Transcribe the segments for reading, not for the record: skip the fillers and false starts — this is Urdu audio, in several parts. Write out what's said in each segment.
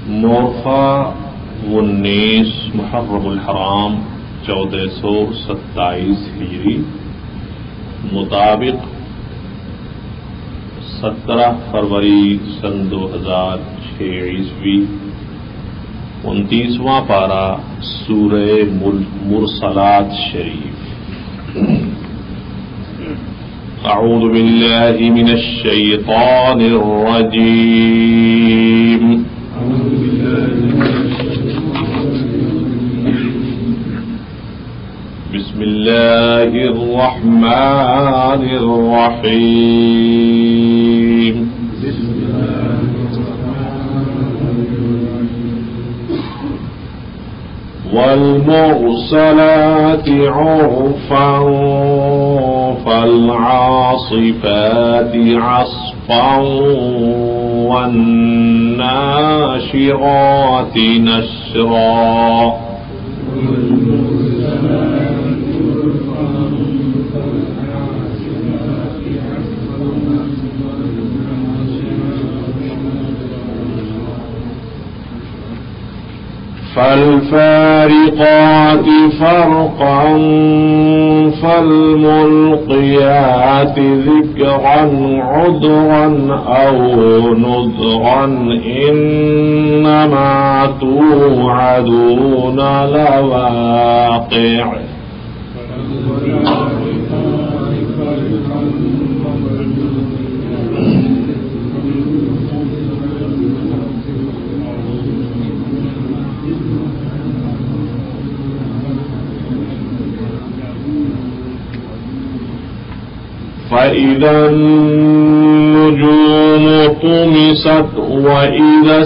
मोरफा 19 मुहर्रमुल हराम 1427 हिजरी मुताबिक 17 फरवरी सन 2006 ईस्वी 29वां पारा सूरे मुरसलात शरीफ। अऊज़ु बिल्लाहि मिनश शैतानिर रजीम। बिस्मिल्लाहिर रहमानिर रहीम। वल्मुरसलाति उर्फ़न फल्आसिफ़ाति अस्फ़न वन्नाशिराति नशरा। فالفارقات فرقا فالملقيات ذكرا عذرا أو نذرا إنما توعدون لواقع فإذا النجوم طمست وإذا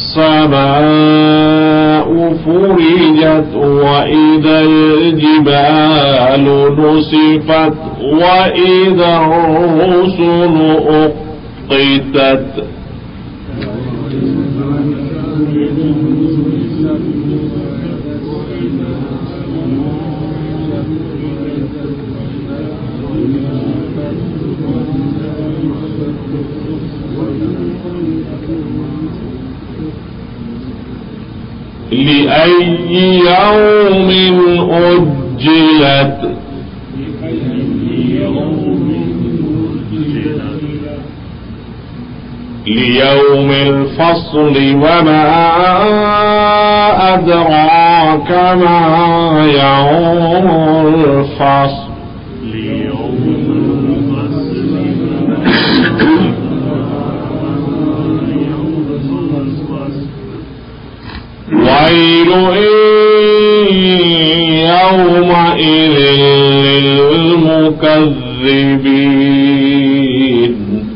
السماء فرجت وإذا الجبال نسفت وإذا الرسل أقتت لأي يوم أجلت ليوم الفصل وما أدراك ما يوم الفصل ويل يومئذ للمكذبين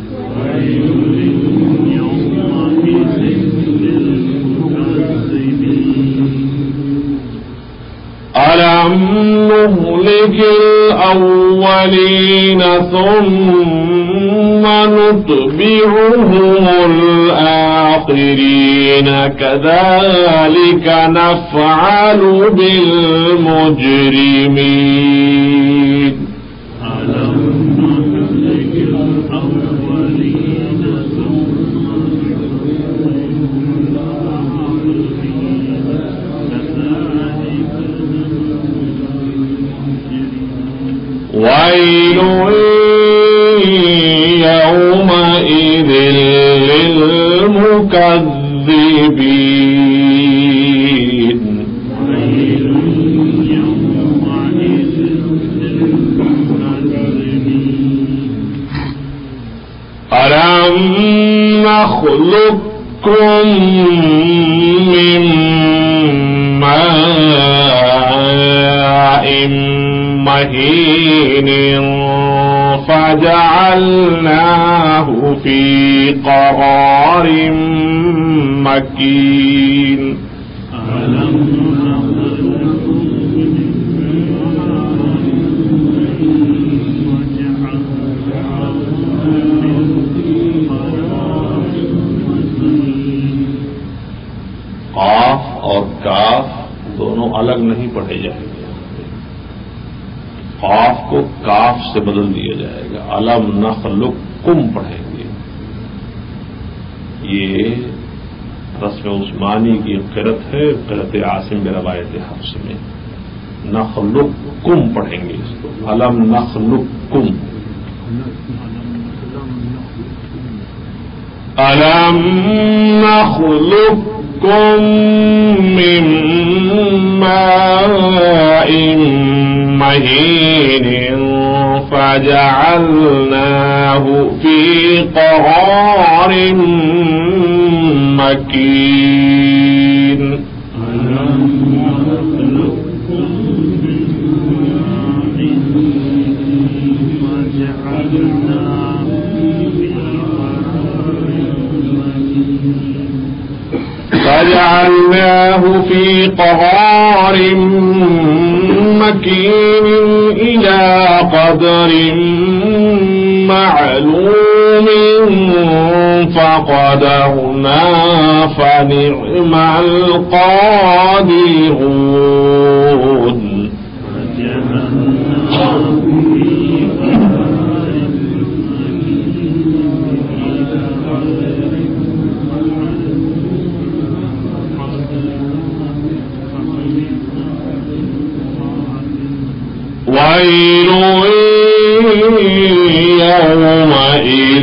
ألم نهلك الأولين ثم نتبعهم الآخرين كذلك نفعل بالمجرمين ألم نهلك الأولين ويل يومئذ للمكذبين ألم نخلقكم من ماء مهين فجعلناه في قرار مكين काफ और काफ दोनों अलग नहीं पढ़े जाएंगे। काफ को काफ से बदल दिया जाएगा, अलम नखलुकुम पढ़ेंगे। ये रस्म उस्मानी की क़िरत है, क़िरत आसिम बिरवायत हफ्स में। नखलुक्कुम पढ़ेंगे इसको, अलम नखलुक्कुम, अलम नखलुक्कुम मिन माइन महीनिन फजअलनाहु फी क़रारिन मकीन। فجعلناه في قرار مكين إلى قدر معلوم فقدرنا فنعم القادرون. ويل يومئذ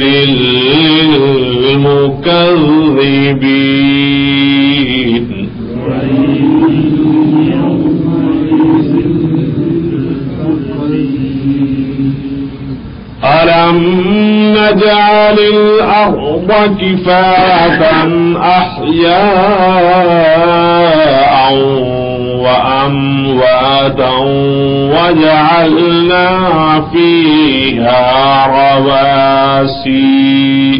للمكذبين. ألم نجعل الأرض كفاة أحياء وأمواتا وجعلنا فيها رواسي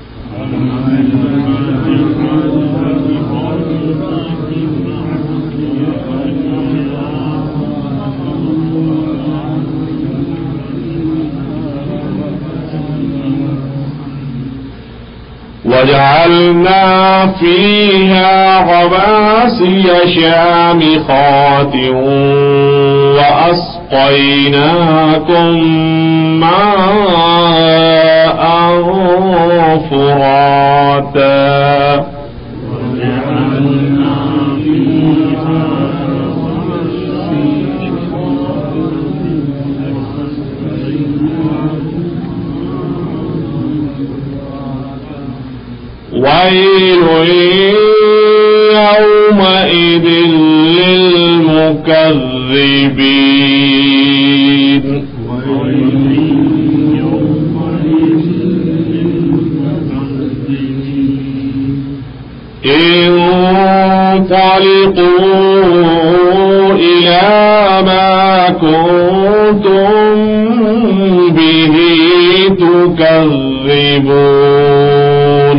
شامخات وأسقيناكم ماء فراتا ويل يومئذ للمكذبين. انطلقوا إلى ما كنتم به تكذبون.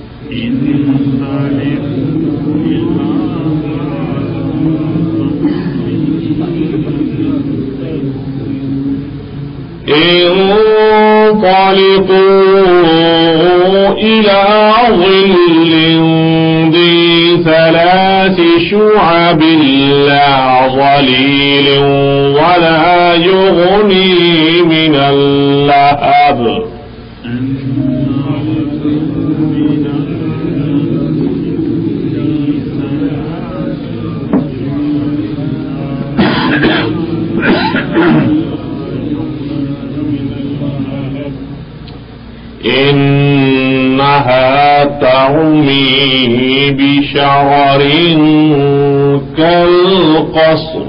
انطلقوا إلى ظل ذي ثلاث شعب لا ظليل ولا يغني من اللهب. إنها ترمي بشرر كالقصر.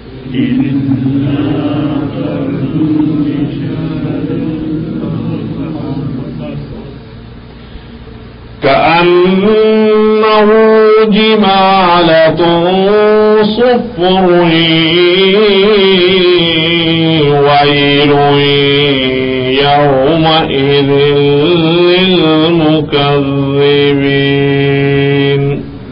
كأنه جمالة صفر. ويل يومئذ للمكذبين.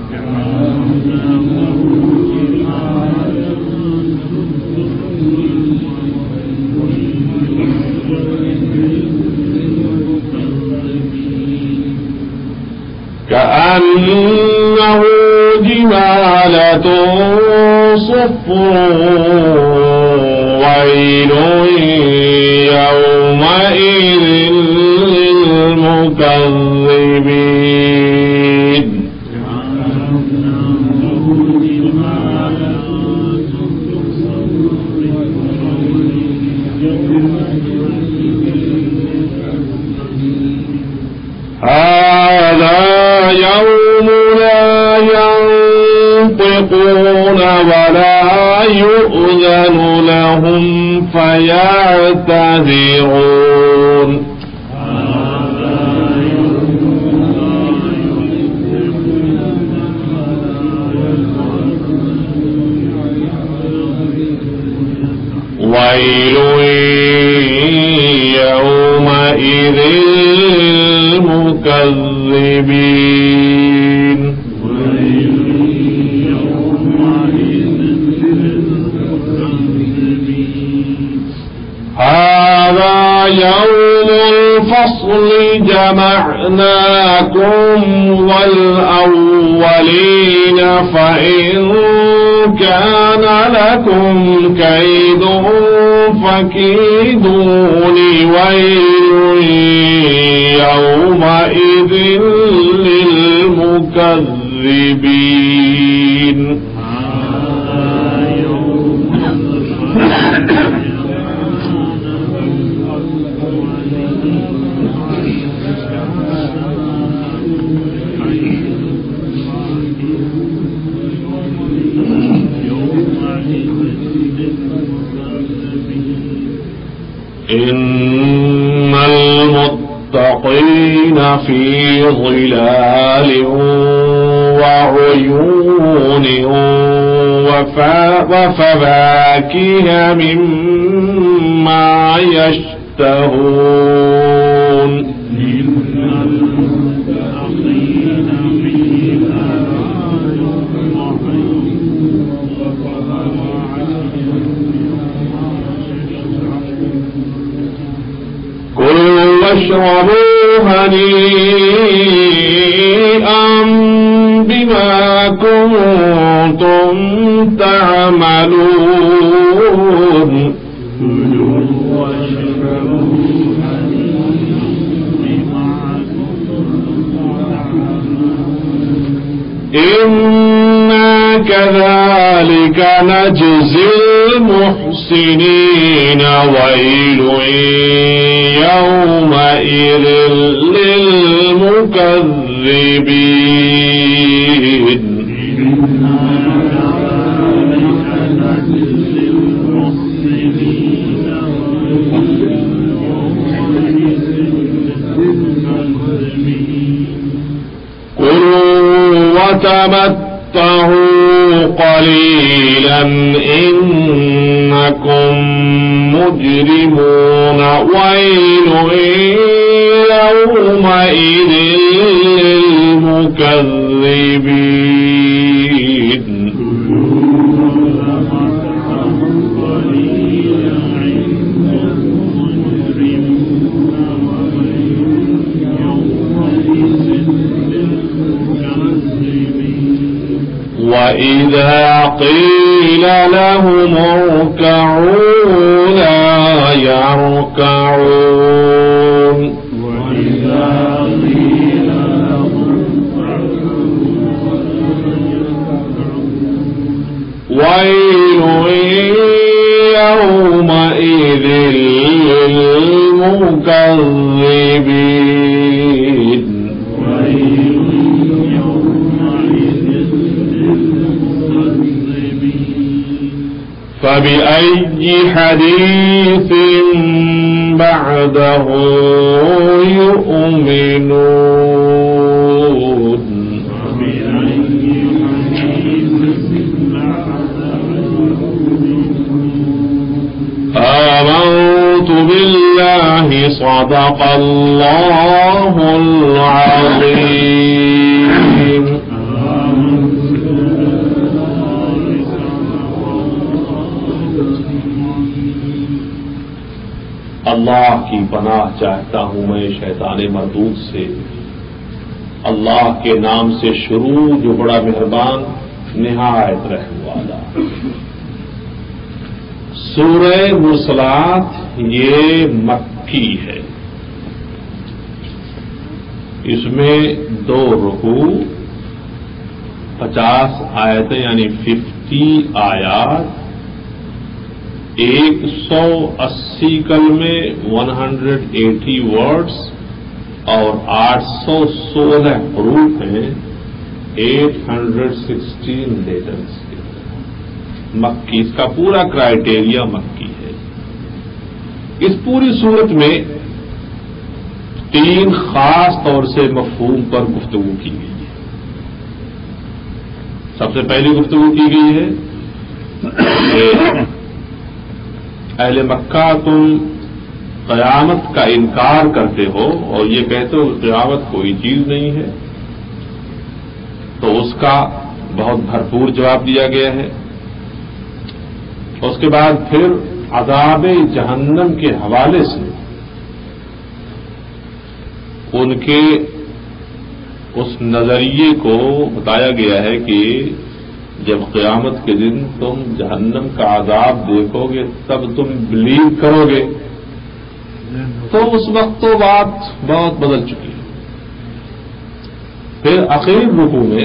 كأنه جمالة صفر. ويل يومئذ للمكذبين. يعتذرون ويل يومئذ للمكذبين هذا يوم الفصل جمعناكم والأولين فإن كان لكم كيد فكيدوني ويل يومئذ للمكذبين إن المتقين في ظلال وعيون وفواكه مما يشتهون واشربوا هنيئا بما كنتم تعملون إنا كذلك نجزي المحسنين ويل يومئذ للمكذبين كلوا وتمتعوا قليلا إنكم مجرمون ويل يومئذ للمكذبين وإذا قيل لهم اركعوا لا يركعون ويل يومئذ للمكذبين فبأي حديث بعده يؤمنون آمنت بالله صدق الله العظيم अल्लाह की पनाह चाहता हूं मैं शैतान मरदूद से। अल्लाह के नाम से शुरू जो बड़ा मेहरबान निहायत रहम वाला। सूरह मुरसलात ये मक्की है। इसमें 2 रुकू 50 आयतें यानी 50 आयात 180 कलमे 180 वर्ड्स और 816 हरूफ हैं 816 लेटर्स के। मक्की इसका पूरा क्राइटेरिया मक्की है। اس پوری صورت میں 3 خاص طور سے مفہوم پر گفتگو کی گئی ہے. سب سے پہلی گفتگو کی گئی ہے کہ اہل مکہ تم قیامت کا انکار کرتے ہو اور یہ کہتے ہو قیامت کوئی چیز نہیں ہے، تو اس کا بہت بھرپور جواب دیا گیا ہے. اس کے بعد پھر عذاب جہنم کے حوالے سے ان کے اس نظریے کو بتایا گیا ہے کہ جب قیامت کے دن تم جہنم کا عذاب دیکھو گے تب تم بلیو کرو گے. تو اس وقت تو بات بہت بدل چکی ہے. پھر آخری رکوع میں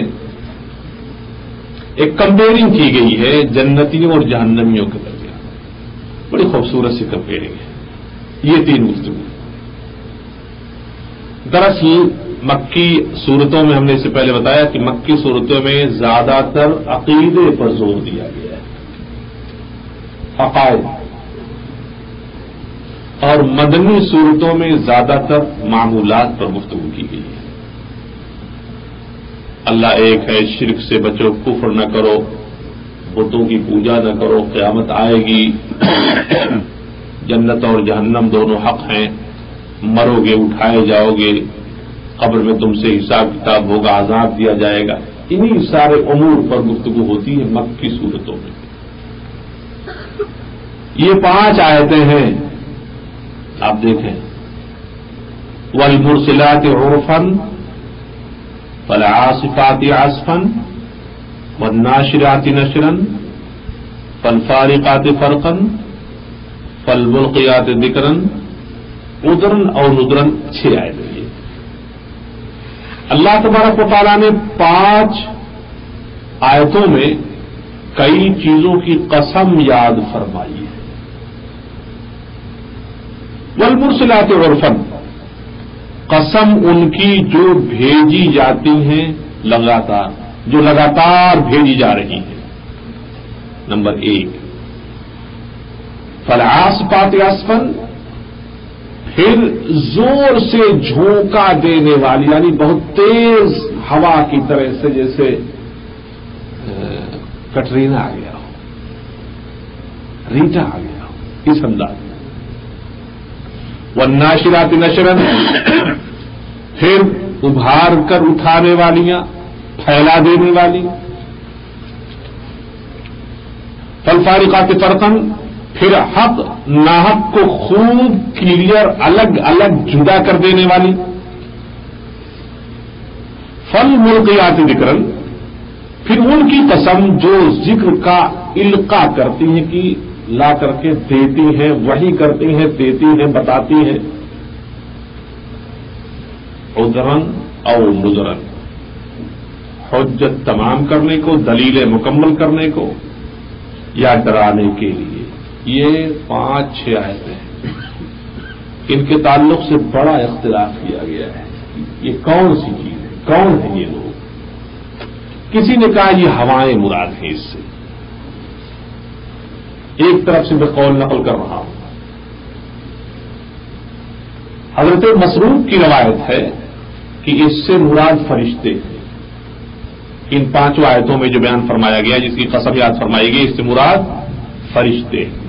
ایک کمپیئرنگ کی گئی ہے جنتیوں اور جہنمیوں کے درمیان. بڑی خوبصورت سی کمپیئرنگ ہے. یہ 3 گفتگو. دراصل مکی صورتوں میں ہم نے اس سے پہلے بتایا کہ مکی صورتوں میں زیادہ تر عقیدے پر زور دیا گیا ہے، عقائد، اور مدنی صورتوں میں زیادہ تر معمولات پر گفتگو کی گئی ہے. اللہ ایک ہے، شرک سے بچو، کفر نہ کرو، بتوں کی پوجا نہ کرو، قیامت آئے گی، جنت اور جہنم دونوں حق ہیں، مرو گے اٹھائے جاؤ گے، قبر میں تم سے حساب کتاب ہوگا، عذاب دیا جائے گا. انہی سارے امور پر گفتگو ہوتی ہے مکی صورتوں میں. یہ 5 آیتیں ہیں. آپ دیکھیں، والمرسلات عرفا فالعاصفات عصفا والناشرات نشرا فالفارقات فرقا فالملقيات ذکرا عذرا او نذرا. 6 آیتیں. اللہ تبارک و تعالیٰ نے 5 آیتوں میں کئی چیزوں کی قسم یاد فرمائی ہے. والمرسلات عرفا، قسم ان کی جو بھیجی جاتی ہیں لگاتار، جو لگاتار بھیجی جا رہی ہیں. نمبر 1. فالعاصفات عصفا، پھر زور سے جھونکا دینے والی، یعنی بہت تیز ہوا کی طرح سے، جیسے کٹرینا آ گیا ہو، ریٹا آ گیا ہو، اس انداز میں. والناشرات نشرا، پھر ابھار کر اٹھانے والیاں، پھیلا دینے والی. فالفارقات فرقا، پھر حق ناحق کو خوب کلیئر الگ الگ جدا کر دینے والی. فالملقیات ذکرا، پھر ان کی قسم جو ذکر کا القاء کرتی ہیں کہ لا کر کے دیتی ہیں، وحی کرتی ہیں، دیتی ہیں، بتاتی ہیں. عذرا او نذرا، حجت تمام کرنے کو، دلیلیں مکمل کرنے کو، یا ڈرانے کے لیے. یہ 5-6 آیتیں ہیں. ان کے تعلق سے بڑا اختلاف کیا گیا ہے. یہ کون سی چیز ہے؟ کون ہے یہ لوگ؟ کسی نے کہا یہ ہوائیں مراد ہیں. اس سے ایک طرف سے میں قول نقل کر رہا ہوں. حضرت مسروق کی روایت ہے کہ اس سے مراد فرشتے ہیں. ان 5 آیتوں میں جو بیان فرمایا گیا، جس کی قسم یاد فرمائی گئی، اس سے مراد فرشتے ہیں.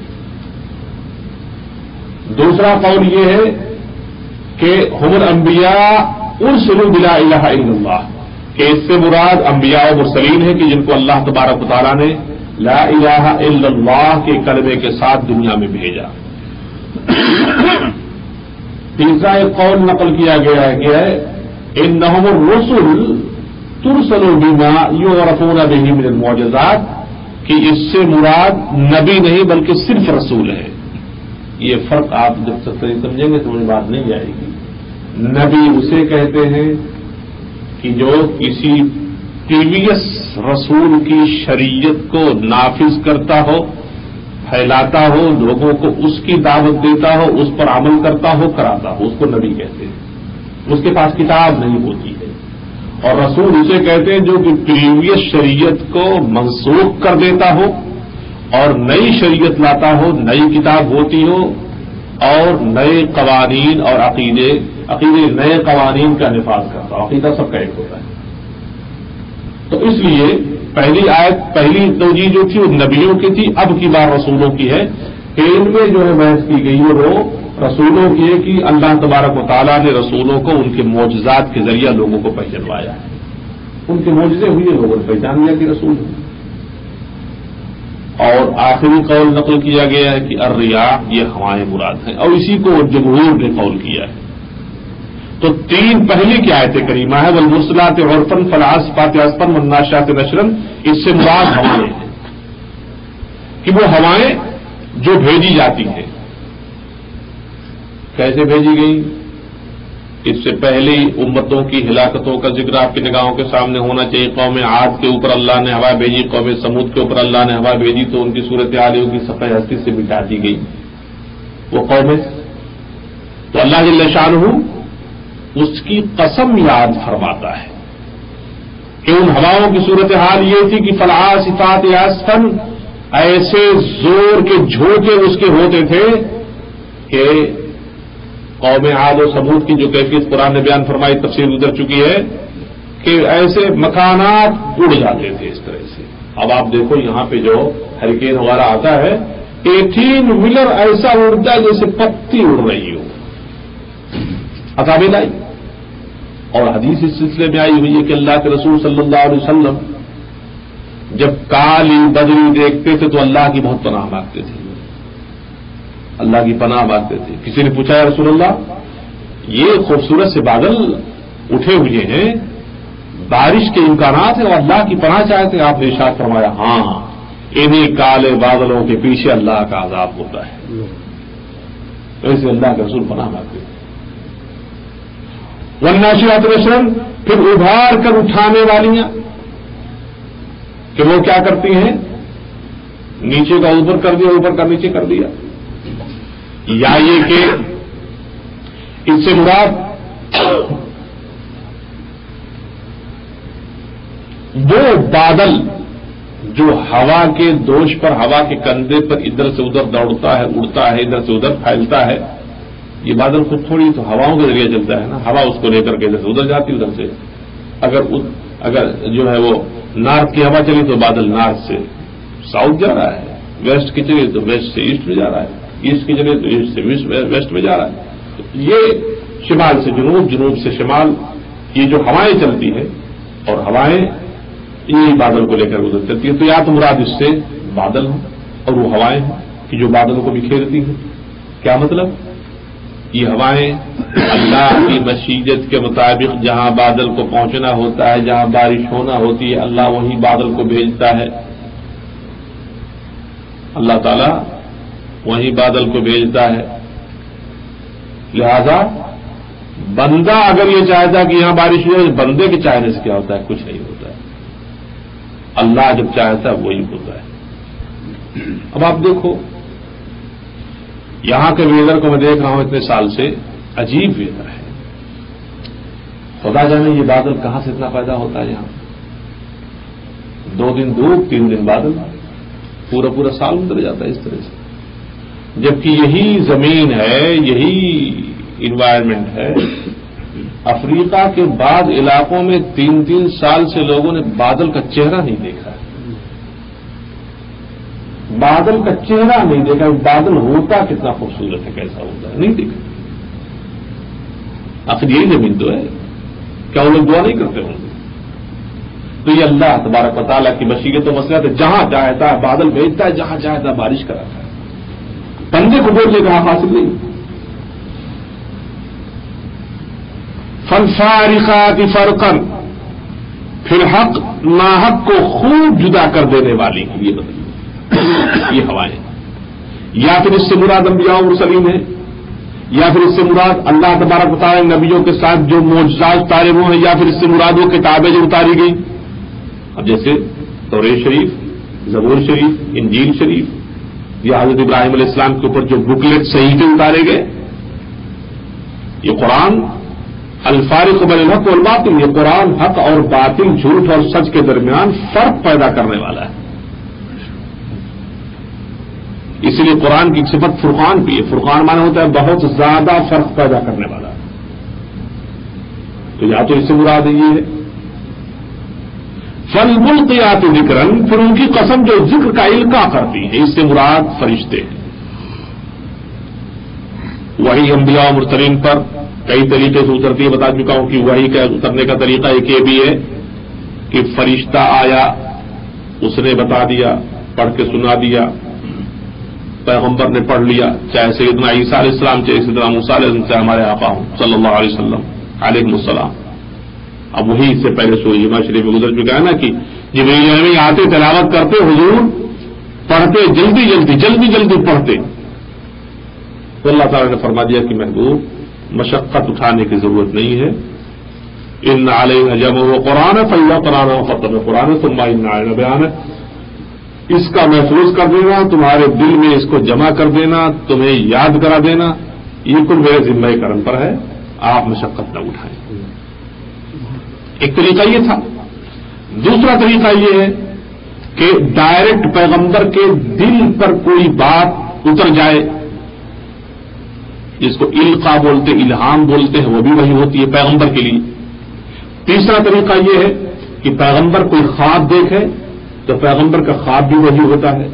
دوسرا قول یہ ہے کہ ہم الانبیاء ارسلوا بلا الہ الا اللہ، کہ اس سے مراد انبیاء و مرسلین ہیں کہ جن کو اللہ تبارک و تعالیٰ نے لا الہ الا اللہ کے کلمے کے ساتھ دنیا میں بھیجا. تیسرا ایک قول نقل کیا گیا ہے کہ انہم الرسل ترسل بما یعرفون بہ من المعجزات، کہ اس سے مراد نبی نہیں بلکہ صرف رسول ہے. یہ فرق آپ جب تک نہیں سمجھیں گے تو مجھے بات نہیں آئے گی. نبی اسے کہتے ہیں کہ جو کسی پریویس رسول کی شریعت کو نافذ کرتا ہو، پھیلاتا ہو، لوگوں کو اس کی دعوت دیتا ہو، اس پر عمل کرتا ہو، کراتا ہو، اس کو نبی کہتے ہیں. اس کے پاس کتاب نہیں ہوتی ہے. اور رسول اسے کہتے ہیں جو کہ پریویس شریعت کو منسوخ کر دیتا ہو اور نئی شریعت لاتا ہو، نئی کتاب ہوتی ہو، اور نئے قوانین اور عقیدے نئے قوانین کا نفاذ کرتا. عقیدہ سب کا ایک ہوتا ہے. تو اس لیے پہلی توجیہ جو تھی وہ نبیوں کی تھی، اب کی بار رسولوں کی ہے کہ ان میں جو ہے بحث کی گئی وہ رسولوں کی ہے کہ اللہ تبارک و تعالیٰ نے رسولوں کو ان کے معجزات کے ذریعہ لوگوں کو پہچانوایا ہے. ان کے معجزے ہوئے لوگوں نے پہچان لیا کہ رسول ہیں. اور آخری قول نقل کیا گیا ہے کہ الریاح یہ ہوائیں مراد ہیں، اور اسی کو جمہور نے قول کیا ہے. تو تین پہلی کی آیت کریمہ ہے والمرسلات عرفا فالعاصفات عصفا والناشرات نشرا، اس سے مراد ہوائیں ہیں کہ وہ ہوائیں جو بھیجی جاتی ہیں. کیسے بھیجی گئی؟ اس سے پہلی امتوں کی ہلاکتوں کا ذکر آپ کی نگاہوں کے سامنے ہونا چاہیے. قوم عاد کے اوپر اللہ نے ہوا بھیجی، قوم سمود کے اوپر اللہ نے ہوا بھیجی تو ان کی صورتحال کی سفید ہستی سے مٹا دی گئی وہ قومیں. تو اللہ جل شانہ اس کی قسم یاد فرماتا ہے کہ ان ہواؤں کی صورتحال یہ تھی کہ فالعاصفات عصفا، ایسے زور کے جھونکے اس کے ہوتے تھے کہ قوم عاد و سمود کی جو کیفیت قرآن نے بیان فرمائی، تفسیر گزر چکی ہے کہ ایسے مکانات اڑ جاتے تھے اس طرح سے. اب آپ دیکھو یہاں پہ جو ہریکین وغیرہ آتا ہے 18 ویلر ایسا اڑتا ہے جیسے پتی اڑ رہی ہو. عذاب لائی. اور حدیث اس سلسلے میں آئی ہوئی ہے کہ اللہ کے رسول صلی اللہ علیہ وسلم جب کالی بدری دیکھتے تھے تو اللہ کی بہت پناہ مانگتے تھے، اللہ کی پناہ مانگتے تھے. کسی نے پوچھا یا رسول اللہ یہ خوبصورت سے بادل اٹھے ہوئے ہیں، بارش کے امکانات ہیں اور اللہ کی پناہ چاہتے ہیں؟ آپ نے ارشاد فرمایا ہاں انہیں کالے بادلوں کے پیچھے اللہ کا عذاب ہوتا ہے. ایسے اللہ کے رسول پناہ مانگتے تھے. والناشرات نشرا، پھر ابھار کر اٹھانے والیاں کہ وہ کیا کرتی ہیں؟ نیچے کا اوپر کر دیا، اوپر کا نیچے کر دیا. یا یہ کہ اس سے مراد وہ بادل جو ہوا کے دوش پر، ہوا کے کندھے پر ادھر سے ادھر دوڑتا ہے، اڑتا ہے، ادھر سے ادھر پھیلتا ہے. یہ بادل خود تھوڑی تو ہواؤں کے ذریعے چلتا ہے نا، ہوا اس کو لے کر کے ادھر سے ادھر جاتی، ادھر سے اگر جو ہے وہ نارتھ کی ہوا چلی تو بادل نارتھ سے ساؤتھ جا رہا ہے، ویسٹ کی چلی تو ویسٹ سے ایسٹ میں جا رہا ہے، ایسٹ کی چلی تو ایسٹ سے ویسٹ میں جا رہا ہے. یہ شمال سے جنوب، جنوب سے شمال، یہ جو ہوائیں چلتی ہیں اور ہوائیں یہ بادل کو لے کر ادھر چلتی ہیں. تو یا تو مراد اس سے بادل ہوں اور وہ ہوائیں ہیں کہ جو بادلوں کو بکھیرتی ہیں. کیا مطلب؟ یہ ہوائیں اللہ کی مشیت کے مطابق جہاں بادل کو پہنچنا ہوتا ہے، جہاں بارش ہونا ہوتی ہے، اللہ وہیں بادل کو بھیجتا ہے. اللہ تعالیٰ وہیں بادل کو بھیجتا ہے. لہذا بندہ اگر یہ چاہتا ہے کہ یہاں بارش ہو، بندے کے چاہنے سے کیا ہوتا ہے؟ کچھ نہیں ہوتا ہے. اللہ جب چاہتا ہے وہی ہوتا ہے. اب آپ دیکھو یہاں کے ویدر کو میں دیکھ رہا ہوں اتنے سال سے، عجیب ویدر ہے. خدا جانے یہ بادل کہاں سے اتنا پیدا ہوتا ہے. یہاں 2 دن دھوپ، 3 دن بادل، پورا سال گزر جاتا ہے اس طرح سے. جبکہ یہی زمین ہے، یہی انوائرمنٹ ہے. افریقہ کے بعض علاقوں میں 3 سال سے لوگوں نے بادل کا چہرہ نہیں دیکھا. بادل کا چہرہ نہیں دیکھا. بادل ہوتا کتنا خوبصورت ہے، کیسا ہوتا ہے، نہیں دیکھا. آخر یہی زمین تو ہے. کیا وہ لوگ دعا نہیں کرتے ہوں گے؟ تو یہ اللہ تبارک و تعالیٰ کی مشیت و مسلحت ہے. جہاں چاہتا ہے بادل بھیجتا ہے، جہاں چاہتا ہے بارش کراتا ہے. بندے کو بولنے کا حاصل نہیں. فالفارقات فرقا، پھر حق ناحق کو خوب جدا کر دینے والی یہ بدلی یہ ہوائیں. یا پھر اس سے مراد انبیاء و مرسلین ہیں، یا پھر اس سے مراد اللہ تبارک و تعالیٰ نبیوں کے ساتھ جو معجزات اتارے وہ ہیں، یا پھر اس سے مراد وہ کتابیں جو اتاری گئی. اب جیسے توریت شریف، زبور شریف، انجیل شریف، یا حضرت ابراہیم علیہ السلام کے اوپر جو بکلیٹ صحیفے اتارے گئے. یہ قرآن الفارق بین الحق والباطل، یہ قرآن حق اور باطل، جھوٹ اور سچ کے درمیان فرق پیدا کرنے والا ہے. اسی لیے قرآن کی صفت فرقان بھی ہے. فرقان مانا ہوتا ہے بہت زیادہ فرق پیدا کرنے والا. تو یا تو اس سے مراد یہ ہے. فالملقیات ذکرن، پھر ان کی قسم جو ذکر کا القاء کرتی ہے، اس سے مراد فرشتے ہیں. وہی انبیاء و مرسلین پر کئی طریقے سے اترتی ہے. بتا چکا ہوں کہ وہی کا اترنے کا طریقہ ایک یہ بھی ہے کہ فرشتہ آیا، اس نے بتا دیا، پڑھ کے سنا دیا، پیغمبر نے پڑھ لیا، چاہے سیدنا عیسیٰ علیہ السلام، چاہے سیدنا موسیٰ علیہ السلام، چاہے ہمارے آقا ہوں صلی اللہ علیہ وسلم علیہ السلام. اب وہی اس سے پہلے سورہ جمعہ شریف میں گزر چکا ہے نا کہ جبریل امین آتے، تلاوت کرتے، حضور پڑھتے، جلدی جلدی پڑھتے. تو اللہ تعالیٰ نے فرما دیا کہ محبوب مشقت اٹھانے کی ضرورت نہیں ہے. ان علیہ جمع قرآن فیضا قرآن فتح قرآن ثم ان علیہ بیان، اس کا محفوظ کر دینا، تمہارے دل میں اس کو جمع کر دینا، تمہیں یاد کرا دینا، یہ کل میرے ذمہ کرم پر ہے، آپ مشقت نہ اٹھائیں. ایک طریقہ یہ تھا. دوسرا طریقہ یہ ہے کہ ڈائریکٹ پیغمبر کے دل پر کوئی بات اتر جائے، جس کو القاء بولتے، الہام بولتے ہیں، وہ بھی وہی ہوتی ہے پیغمبر کے لیے. تیسرا طریقہ یہ ہے کہ پیغمبر کوئی خواب دیکھے تو پیغمبر کا خواب بھی وہی ہوتا ہے.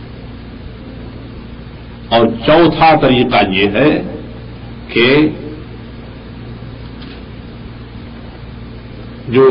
اور چوتھا طریقہ یہ ہے کہ جو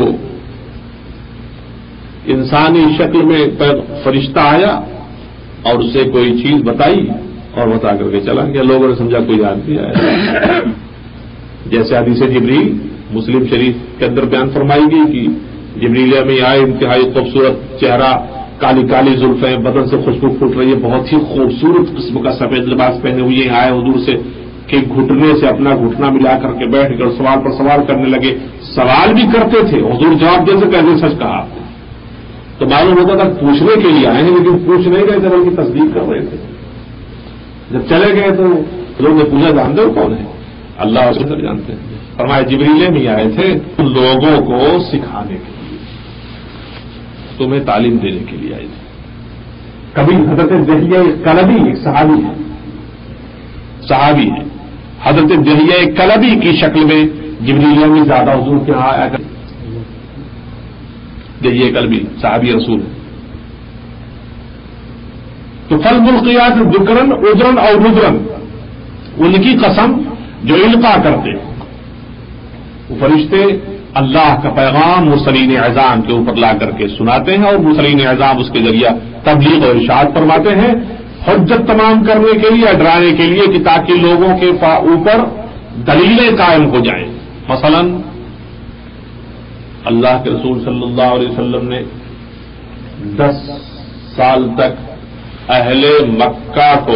انسانی شکل میں فرشتہ آیا اور اسے کوئی چیز بتائی اور بتا کر کے چلا گیا، لوگوں نے سمجھا کوئی آدمی آیا. جیسے حدیث جبریل مسلم شریف کے اندر بیان فرمائی گئی کہ جبریل میں آئے، انتہائی خوبصورت چہرہ، کالی کالی زلفیں، بدن سے خوشبو پھوٹ رہی ہے، بہت ہی خوبصورت قسم کا سفید لباس پہنے ہوئے آئے حضور سے کہ گھٹنے سے اپنا گھٹنا ملا کر کے بیٹھ کر سوال پر سوال کرنے لگے. سوال بھی کرتے تھے، حضور جواب دے سے کہتے سچ کہا. تو معلوم ہوتا تھا پوچھنے کے لیے آئے ہیں، لیکن پوچھ نہیں گئے تھے بلکہ تصدیق کر رہے تھے. جب چلے گئے تو لوگوں نے پوچھا جانتے ہو کون ہے؟ اللہ اور سب جانتے ہیں. فرمایا جبریل میں آئے تھے لوگوں کو سکھانے کے لیے، تمہیں تعلیم دینے کے لیے آئے تھے. کبھی حضرت دہیہ کلبی ایک صحابی ہے، حضرت دہیہ کلبی کی شکل میں جبریل میں زیادہ حضور کے یہاں آیا کرتے. دہیہ کلبی صحابی رسول ہے. تو فالملقیات ذکرن عذرن اور نذرن، ان کی قسم جو القاء کرتے وہ فرشتے اللہ کا پیغام مرسلین اعظام کے اوپر لا کر کے سناتے ہیں، اور مرسلین اعظام اس کے ذریعہ تبلیغ اور ارشاد فرماتے ہیں، حجت تمام کرنے کے لیے، ڈرانے کے لیے کہ تاکہ لوگوں کے اوپر دلیلیں قائم ہو جائیں. مثلا اللہ کے رسول صلی اللہ علیہ وسلم نے 10 سال تک اہل مکہ کو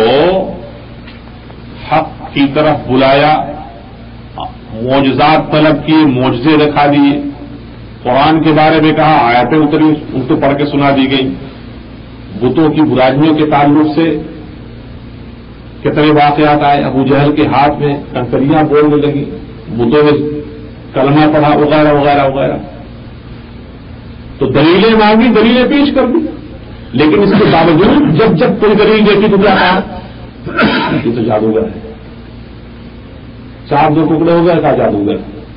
حق کی طرف بلایا، معجزات طلب کیے، معجزے دکھا دیے، قرآن کے بارے میں کہا، آیتیں اتری ان کو پڑھ کے سنا دی گئی. بتوں کی برائیوں کے تعلق سے کتنے واقعات آئے، ابو جہل کے ہاتھ میں کنکریاں بولنے لگی، بتوں نے کلمہ پڑھا، وغیرہ وغیرہ وغیرہ. تو دلیلیں مانگی، دلیلیں پیش کر دی، لیکن اس کے باوجود جب کوئی دلیل دیکھی تو کیا کہا؟ یہ تو جادوگر ہے. چار 2 ٹکڑے ہو گئے، کہا جادوگر.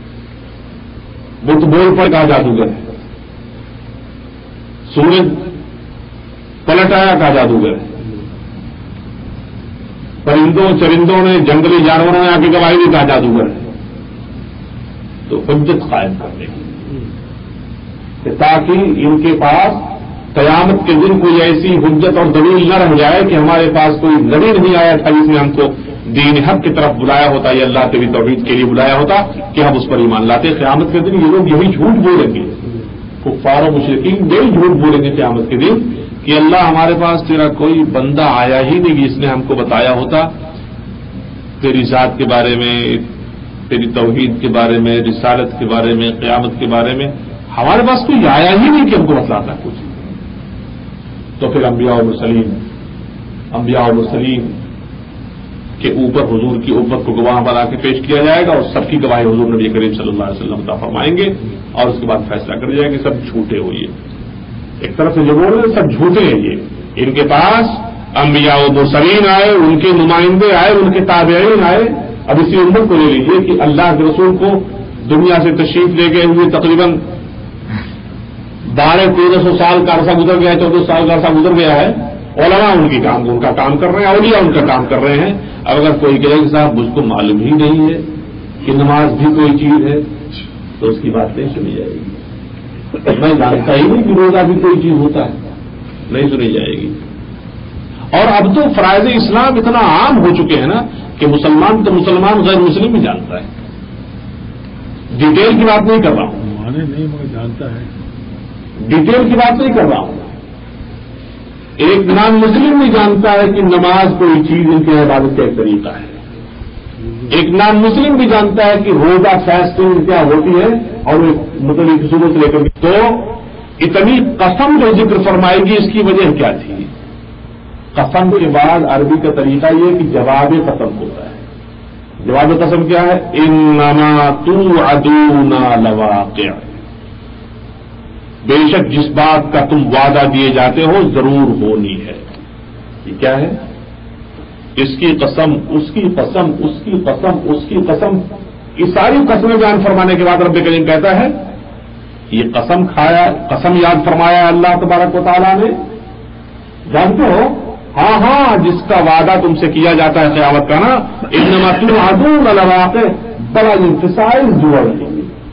بت بول پر کہا جادوگر ہے. سورج پلٹ آیا، کہا جادوگر ہے. پرندوں چرندوں نے، جنگلی جانوروں نے آ کے گواہی دی، کہا جادوگر ہے. تو حجت قائم کرنے کی کہ تاکہ ان کے پاس قیامت کے دن کوئی ایسی حجت اور دلیل نہ رہ جائے کہ ہمارے پاس کوئی نبی نہیں آیا تھا جس نے ہم کو دین حق کی طرف بلایا ہوتا، یا اللہ کے بھی توحید کے لیے بلایا ہوتا کہ ہم اس پر ایمان لاتے. قیامت کے دن یہ لوگ یہی جھوٹ بولیں گے، کفار و مشرکین یہی جھوٹ بولیں گے قیامت کے دن کہ اللہ ہمارے پاس تیرا کوئی بندہ آیا ہی نہیں جس نے ہم کو بتایا ہوتا تیری ذات کے بارے میں، تیری توحید کے بارے میں، رسالت کے بارے میں، قیامت کے بارے میں. ہمارے پاس کوئی آیا ہی نہیں کہ ہم کو بتلاتا کچھ. تو پھر انبیاء اور مرسلین کے اوپر حضور کی امت کو گواہ بنا کے پیش کیا جائے گا، اور سب کی گواہی حضور نبی کریم صلی اللہ علیہ وسلم عطا فرمائیں گے، اور اس کے بعد فیصلہ کر جائیں گے سب جھوٹے ہوئے. ایک طرف سے جو بول رہے ہیں سب جھوٹے ہیں، یہ ان کے پاس انبیاء و مرسلین آئے، ان کے نمائندے آئے، ان کے تابعین آئے. اب اسی امت کو لے لیجیے کہ اللہ کے رسول کو دنیا سے تشریف لے گئے ہوئے تقریباً 1200-1300 سال کا عرصہ گزر گیا ہے، 14 سال کا عرصہ گزر گیا ہے. علماء ان کا کام کر رہے ہیں، اولیاء ان کا کام کر رہے ہیں. اب اگر کوئی کہے کہ صاحب مجھ کو معلوم ہی نہیں ہے کہ نماز بھی کوئی چیز ہے، تو اس کی بات نہیں سنی جائے گی. میں جانتا ہی نہیں کہ روزہ بھی کوئی چیز ہوتا ہے، نہیں سنی جائے گی. اور اب تو فرائض اسلام اتنا عام ہو چکے ہیں نا کہ مسلمان تو مسلمان غیر مسلم بھی جانتا ہے. ڈیٹیل کی بات نہیں کر رہا ہوں، مانے نہیں مگر جانتا ہے. ڈیٹیل کی بات نہیں کر رہا ہوں. ایک نان مسلم بھی جانتا ہے کہ نماز کوئی چیز ان کی عبادت کا ایک طریقہ ہے. ایک نان مسلم بھی جانتا ہے کہ روزہ فاسٹنگ کیا ہوتی ہے اور مطلب صورت لے کر. تو اتنی قسم جو ذکر فرمائے گی اس کی وجہ کیا تھی؟ قسم کے بعد عربی کا طریقہ یہ کہ جواب قسم ہوتا ہے. جواب قسم کیا ہے؟ انما توعدون لواقع، بے شک جس بات کا تم وعدہ دیے جاتے ہو ضرور ہونی ہے. یہ کیا ہے؟ اس کی قسم، اس کی قسم، اس کی قسم، اس کی قسم. یہ ساری قسمیں بیان فرمانے کے بعد رب کریم کہتا ہے یہ قسم کھایا، قسم یاد فرمایا اللہ تبارک و تعالیٰ نے. جانتے ہو ہاں جس کا وعدہ تم سے کیا جاتا ہے قیامت کا نا، انما توعدون لواقع، بڑا انفصائل جڑ ہے.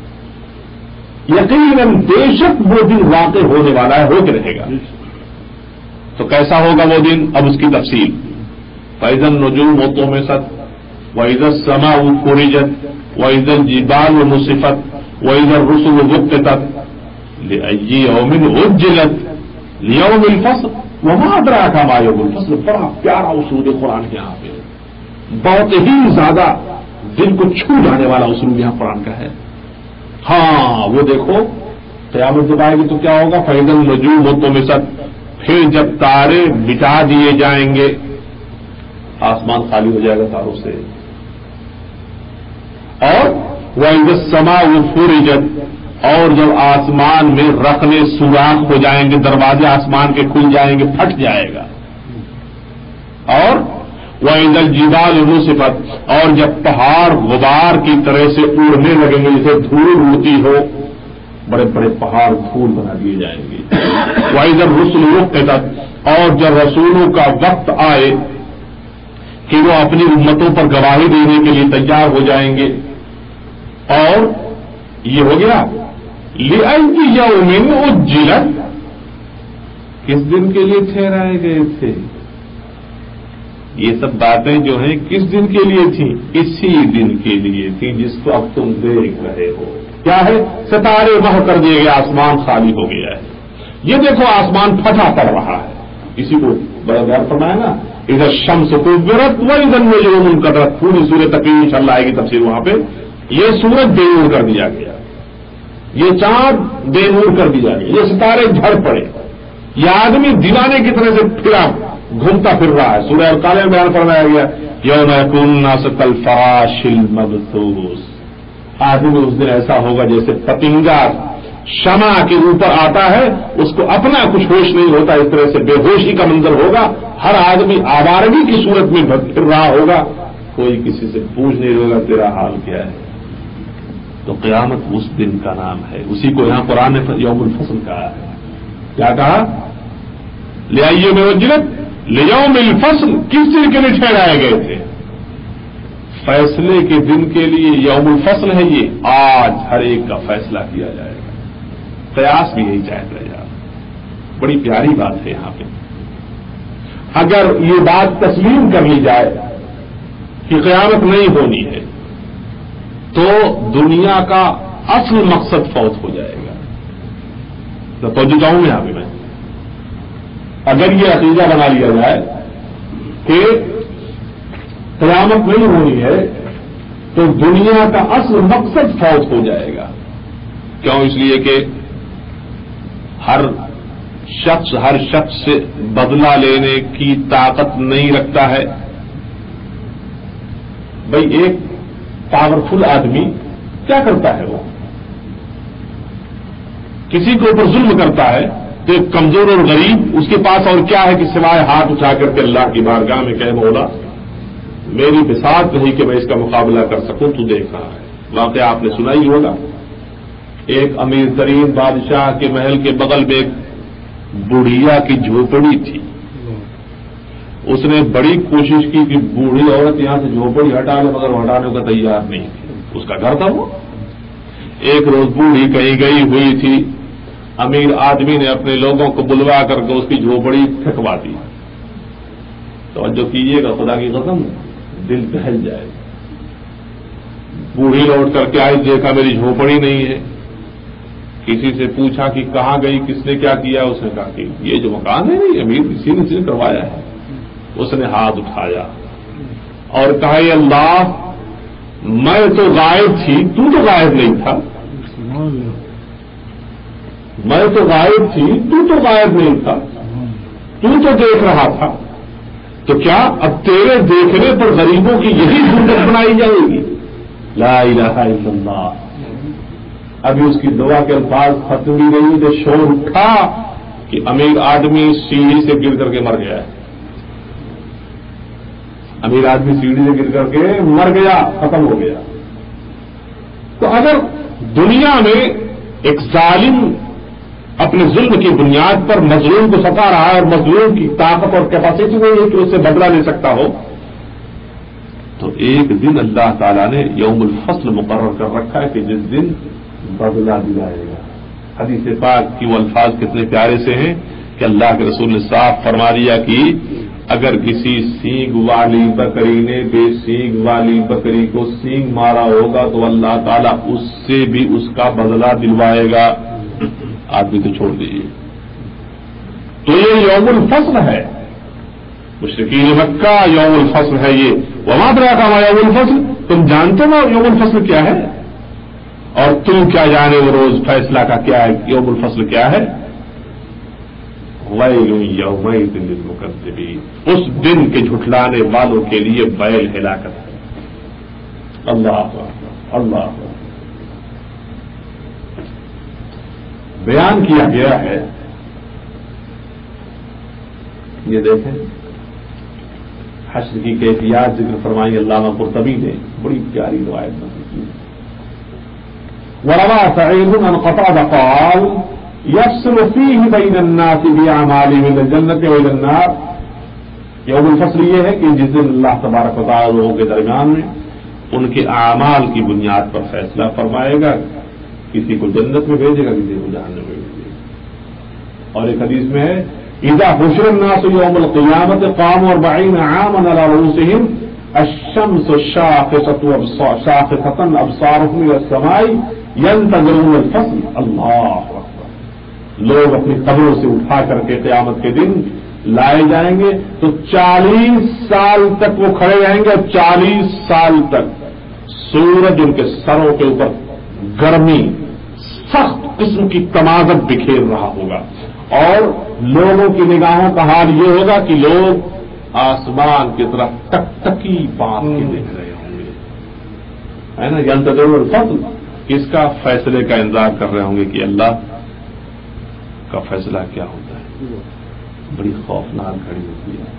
یقیناً بے شک وہ دن واقع ہونے والا ہے، ہو کے رہے گا. تو کیسا ہوگا وہ دن؟ اب اس کی تفصیل. فَإِذَا النُّجُومُ طُمِسَتْ وَإِذَا السَّمَاءُ فُرِجَتْ وَإِذَا الْجِبَالُ نُصِفَتْ وَإِذَا الرُّسُلُ أُقِّتَتْ لِأَيِّ يَوْمٍ أُجِّلَتْ لِيَوْمِ الْفَصْلِ وَمَا أَدْرَاكَ مَا يَوْمُ الْفَصْلِ. بڑا پیارا اصول قرآن کے یہاں پہ، بہت ہی زیادہ دل کو چھو جانے والا اصول یہاں قرآن کا ہے. ہاں وہ دیکھو قیامت جب آئے گی تو کیا ہوگا؟ فَإِذَا النُّجُومُ طُمِسَتْ، پھر جب تارے مٹا دیے جائیں گے، آسمان خالی ہو جائے گا تاروں سے. اور وَإِذَا السَّمَاءُ فُرِجَتْ، اور جب آسمان میں رخنے سوراخ ہو جائیں گے، دروازے آسمان کے کھل جائیں گے، پھٹ جائے گا. اور وَإِذَا الْجِبَالُ نُصِفَتْ، اور جب پہاڑ غبار کی طرح سے اڑنے لگیں گے جیسے دھول اڑتی ہو، بڑے بڑے پہاڑ دھول بنا دیے جائیں گے. وَإِذَا الرُّسُلُ أُقِّتَتْ، اور جب رسولوں کا وقت آئے کہ وہ اپنی امتوں پر گواہی دینے کے لیے تیار ہو جائیں گے. اور یہ ہو گیا لِأَيِّ يَوْمٍ أُجِّلَتْ، کس دن کے لیے ٹھہرائے گئے تھے؟ یہ سب باتیں جو ہیں کس دن کے لیے تھیں؟ اسی دن کے لیے تھیں جس کو اب تم دیکھ رہے ہو. کیا ہے؟ ستارے مہو کر دیے گئے، آسمان خالی ہو گیا ہے. یہ دیکھو آسمان پھٹا پڑ رہا ہے. اسی کو بڑا غور فرمایا نا، ادھر شمس کورت و ادھر نجوم انکدرت. پوری سورۃ تقویم انشاءاللہ آئے گی تفسیر وہاں پہ. یہ سورج بے نور کر دیا گیا، یہ چاند بے نور کر دیا گیا، یہ ستارے جھڑ پڑے، یہ آدمی دیوانے کی طرح سے پھرا گھومتا پھر رہا ہے. سورہ القالیہ میں بیان فرمایا گیا یوم یکون الناس کالفراش المبثوث. آدمی اس دن ایسا ہوگا جیسے پتنگا شمع کے اوپر آتا ہے، اس کو اپنا کچھ ہوش نہیں ہوتا، اس طرح سے بے ہوشی کا منظر ہوگا. ہر آدمی آوارگی کی صورت میں پھر رہا ہوگا، کوئی کسی سے پوچھ نہیں ہوگا تیرا حال کیا ہے. تو قیامت اس دن کا نام ہے. اسی کو یہاں قرآن نے یوم الفصل کہا ہے. کیا کہا؟ لِأَيِّ يَوْمٍ أُجِّلَتْ لِيَوْمِ الْفَصْلِ، کس دن کے لیے ٹھہرائے گئے تھے؟ فیصلے کے دن کے لیے. یوم الفصل ہے یہ، آج ہر ایک کا فیصلہ کیا جائے گا. قیاس بھی یہی چاہتا ہے یار. بڑی پیاری بات ہے یہاں پہ. اگر یہ بات تسلیم کر لی جائے کہ قیامت نہیں ہونی ہے تو دنیا کا اصل مقصد فوت ہو جائے گا. تو توجہ چاہوں گا یہاں پہ میں، اگر یہ عقیدہ بنا لیا جائے کہ قیامت نہیں ہونی ہے تو دنیا کا اصل مقصد فوت ہو جائے گا. کیوں؟ اس لیے کہ ہر شخص سے بدلہ لینے کی طاقت نہیں رکھتا ہے. بھئی ایک پاورفل آدمی کیا کرتا ہے؟ وہ کسی کے اوپر ظلم کرتا ہے تو ایک کمزور اور غریب اس کے پاس اور کیا ہے کہ سوائے ہاتھ اٹھا کر کے اللہ کی بارگاہ میں کہے مولا میری بساط نہیں کہ میں اس کا مقابلہ کر سکوں، تو دیکھ رہا ہے۔ واقعہ آپ نے سنا ہی ہوگا، ایک امیر ترین بادشاہ کے محل کے بغل میں ایک بڑھیا کی جھوپڑی تھی۔ اس نے بڑی کوشش کی کہ بوڑھی عورت یہاں سے جھوپڑی ہٹا لے، مگر ہٹانے کا تیار نہیں تھی۔ اس کا گھر تھا وہ۔ ایک روز بوڑھی کہیں گئی ہوئی تھی، امیر آدمی نے اپنے لوگوں کو بلوا کر کے اس کی جھوپڑی پھینکوا دی۔ توجہ کیجیے گا، خدا کی قسم دل دہل جائے گا۔ بوڑھی لوٹ کر کے آئی، دیکھا میری جھوپڑی نہیں ہے۔ کسی سے پوچھا کہ کہاں گئی، کس نے کیا کیا؟ اس نے کہا کہ یہ جو مکان ہے یہ امیر کسی نے کروایا ہے۔ اس نے ہاتھ اٹھایا اور کہا اے اللہ میں تو غائب تھی، تو غائب نہیں تھا، میں تو غائب تھی، تو غائب نہیں تھا، تو دیکھ رہا تھا، تو کیا اب تیرے دیکھنے پر غریبوں کی یہی سنت بنائی جائے گی؟ لا الہ الا اللہ۔ ابھی اس کی دعا کے الفاظ ختم بھی نہیں تو شور اٹھا کہ امیر آدمی سیڑھی سے گر کر کے مر گیا ہے۔ امیر آدمی سیڑھی سے گر کر کے مر گیا، ختم ہو گیا۔ تو اگر دنیا میں ایک ظالم اپنے ظلم کی بنیاد پر مظلوم کو ستا رہا ہے اور مظلوم کی طاقت اور کیپیسٹی نہیں ہے کہ اس سے بدلہ لے سکتا ہو، تو ایک دن اللہ تعالیٰ نے یوم الفصل مقرر کر رکھا ہے کہ جس دن بدلہ دلائے گا۔ حدیث پاک کی وہ الفاظ کتنے پیارے سے ہیں کہ اللہ کے رسول نے صاف فرما دیا کہ اگر کسی سینگ والی بکری نے بے سینگ والی بکری کو سینگ مارا ہوگا تو اللہ تعالیٰ اس سے بھی اس کا بدلہ دلوائے گا۔ آدمی تو چھوڑ دیجیے۔ تو یہ یوم الفصل ہے، مشرکین مکہ یوم الفصل ہے یہ۔ وما ادراک ما یوم الفصل، تم جانتے ہو یوم الفصل کیا ہے؟ اور تم کیا جانے وہ روز فیصلہ کا کیا ہے، یوم الفصل کیا ہے؟ ویل یومئذ للمکذبین، اس دن کے جھٹلانے والوں کے لیے ویل ہلاکت ہے۔ اللہ اکبر، اللہ اکبر۔ بیان کیا گیا ہے، یہ دیکھیں حشر کی کیفیات ذکر فرمائی علامہ قرطبی نے، بڑی پیاری روایت نقل کی۔ وروى سعيد عن قتادة قال يفصل فيه بين الناس بأعمالهم إلى الجنة وإلى النار۔ یوم الفصل یہ ہے کہ جس دن اللہ تبارک و تعالی لوگوں کے درمیان میں ان کے اعمال کی بنیاد پر فیصلہ فرمائے گا، کسی کو جنت میں بھیجے گا، کسی کو جہنم میں بھیجے گا۔ اور ایک حدیث میں ہے اذا حشر الناس يوم القيامة قاموا 40 عاما على رؤوسهم الشمس شاخصة أبصارهم إلى السماء ينتظرون الفصل۔ اللہ اکبر۔ لوگ اپنی قبروں سے اٹھا کر کے قیامت کے دن لائے جائیں گے تو 40 سال تک وہ کھڑے رہیں گے، اور 40 سال تک سورج ان کے سروں کے اوپر گرمی سخت قسم کی تمازت بکھیر رہا ہوگا، اور لوگوں کی نگاہوں کا حال یہ ہوگا کہ لوگ آسمان کی طرف ٹک ٹکی باندھ کے دیکھ رہے ہوں گے، ہے نا، ینتظرون الفصل، اس کا فیصلے کا انتظار کر رہے ہوں گے کہ اللہ کا فیصلہ کیا ہوتا ہے۔ بڑی خوفناک گھڑی ہوتی ہے،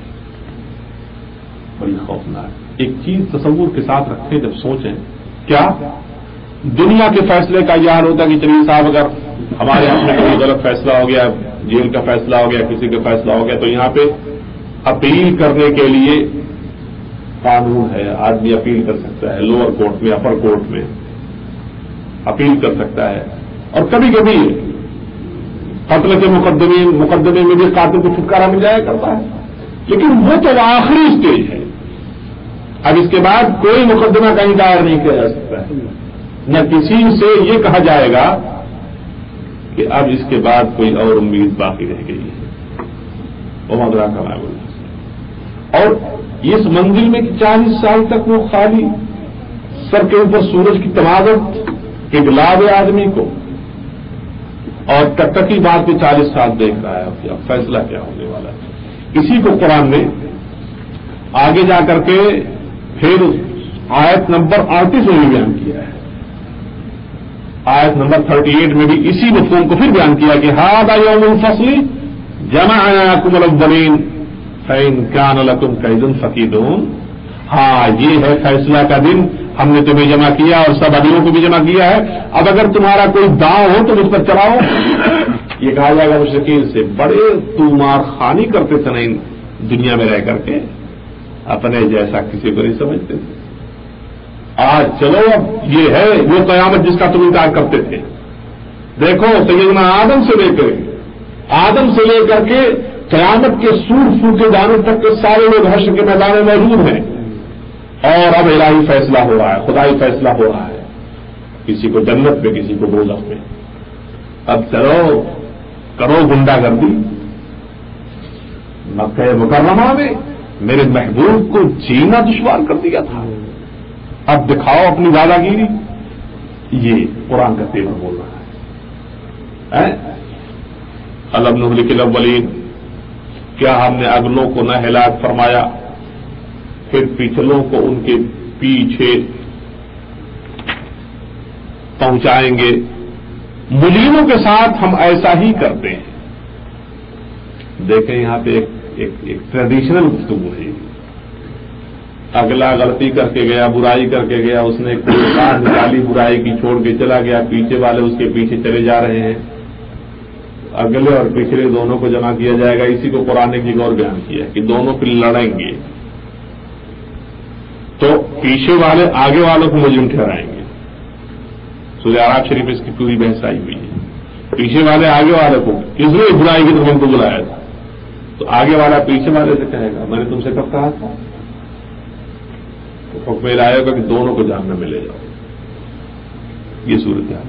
بڑی خوفناک۔ ایک چیز تصور کے ساتھ رکھیں جب سوچیں، کیا دنیا کے فیصلے کا یہ حال ہوتا ہے کہ چلیے صاحب اگر ہمارے ہاتھ میں کوئی غلط فیصلہ ہو گیا، جیل کا فیصلہ ہو گیا، کسی کا فیصلہ ہو گیا، تو یہاں پہ اپیل کرنے کے لیے قانون ہے، آدمی اپیل کر سکتا ہے، لوور کورٹ میں، اپر کورٹ میں اپیل کر سکتا ہے، اور کبھی کبھی قتل کے مقدمے میں بھی قاتل کو چھٹکارا مل جایا کرتا ہے، لیکن وہ تو آخری اسٹیج ہے۔ اب اس کے بعد کوئی مقدمہ کہیں دائر نہیں کیا جا سکتا ہے، نہ کسی سے یہ کہا جائے گا کہ اب اس کے بعد کوئی اور امید باقی رہ گئی ہے۔ وہ مدرا کا معاملہ، اور اس منزل میں 40 سال تک وہ خالی سر کے اوپر سورج کی تمازت اگلاب آدمی کو، اور ٹکٹکی بات پہ 40 سال دیکھ رہا ہے، اب فیصلہ کیا ہونے والا ہے۔ اسی کو قرآن نے آگے جا کر کے پھر آیت نمبر 38 میں بیان کیا ہے آیت نمبر 38 میں بھی اسی مفہوم کو پھر بیان کیا کہ ھذا یوم الفصل جمعناکم الاولین فإن کان لکم کید فکیدون. ہاں یہ ہے فیصلہ کا دن، ہم نے تمہیں جمع کیا اور سب اگلوں کو بھی جمع کیا ہے، اب اگر تمہارا کوئی داؤں ہو تو مجھ پر چلاؤ. یہ کہا جائے گا مشرکین سے، بڑے تمار خانی کرتے تھے نہیں دنیا میں رہ کر کے، اپنے جیسا کسی کو نہیں سمجھتے تھے. آج چلو اب یہ ہے وہ قیامت جس کا تم انکار کرتے تھے. دیکھو سیدنا آدم سے لے کر کے قیامت کے سور پھوکے جانے تک کے سارے لوگ حشر کے میدان میں موجود ہیں، اور اب الہی فیصلہ ہو رہا ہے، خدائی فیصلہ ہو رہا ہے، کسی کو جنت میں کسی کو دوزخ میں. اب چلو کرو گنڈا گردی. مکہ مکرمہ میں میرے محبوب کو جینا دشوار کر دیا تھا، اب دکھاؤ اپنی دادا گیری. یہ قرآن کا تیور بول رہا ہے. الم نہلک الاولین، کیا ہم نے اگلوں کو نہ ہلاک فرمایا پھر پچھلوں کو ان کے پیچھے پہنچائیں گے. مجرموں کے ساتھ ہم ایسا ہی کرتے ہیں. دیکھیں یہاں پہ ایک ٹریڈیشنل گفتگو ہے. اگلا غلطی کر کے گیا، برائی کر کے گیا، اس نے کوئی بات نکالی برائی کی، چھوڑ کے چلا گیا، پیچھے والے اس کے پیچھے چلے جا رہے ہیں. اگلے اور پچھلے دونوں کو جمع کیا جائے گا. اسی کو قرآن نے ایک اور بیان کیا کہ دونوں پھر لڑیں گے، تو پیچھے والے آگے والوں کو مجرم ٹھہرائیں گے. سورہ اعراف شریف اس کی پوری بحث آئی ہوئی ہے. پیچھے والے آگے والے کو، کس نے برائی کی طرف ہم کو بلایا تھا، تو آگے والا پیچھے والے سے کہے گا میں نے تم سے کب کہا تھا. تو حکم لائے گا کہ دونوں کو جہنم میں لے جاؤ. یہ صورت ہے.